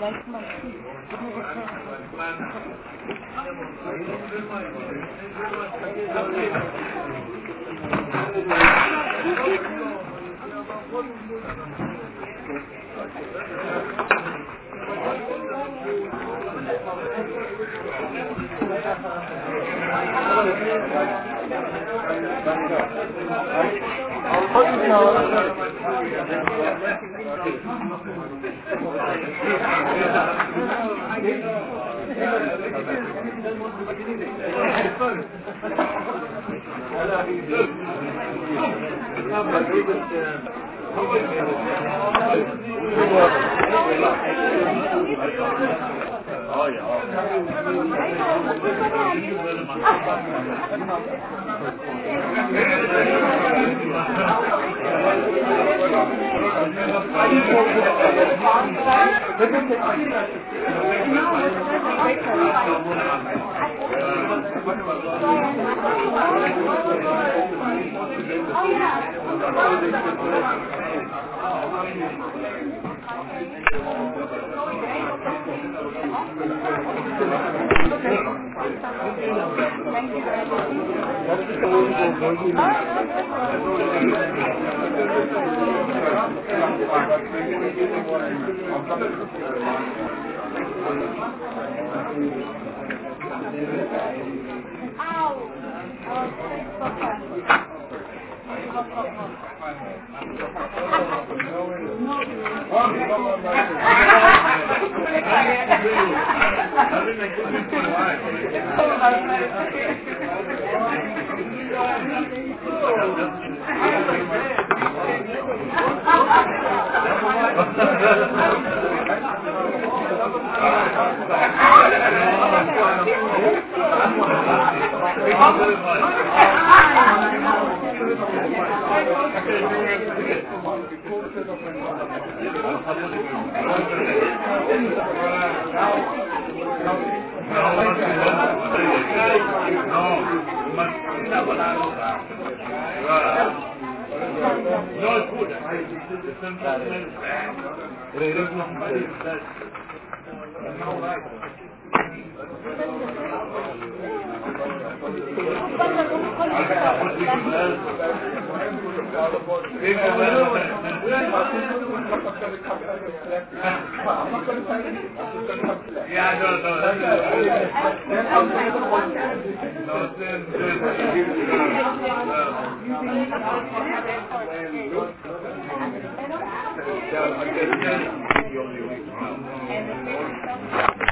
Yeah,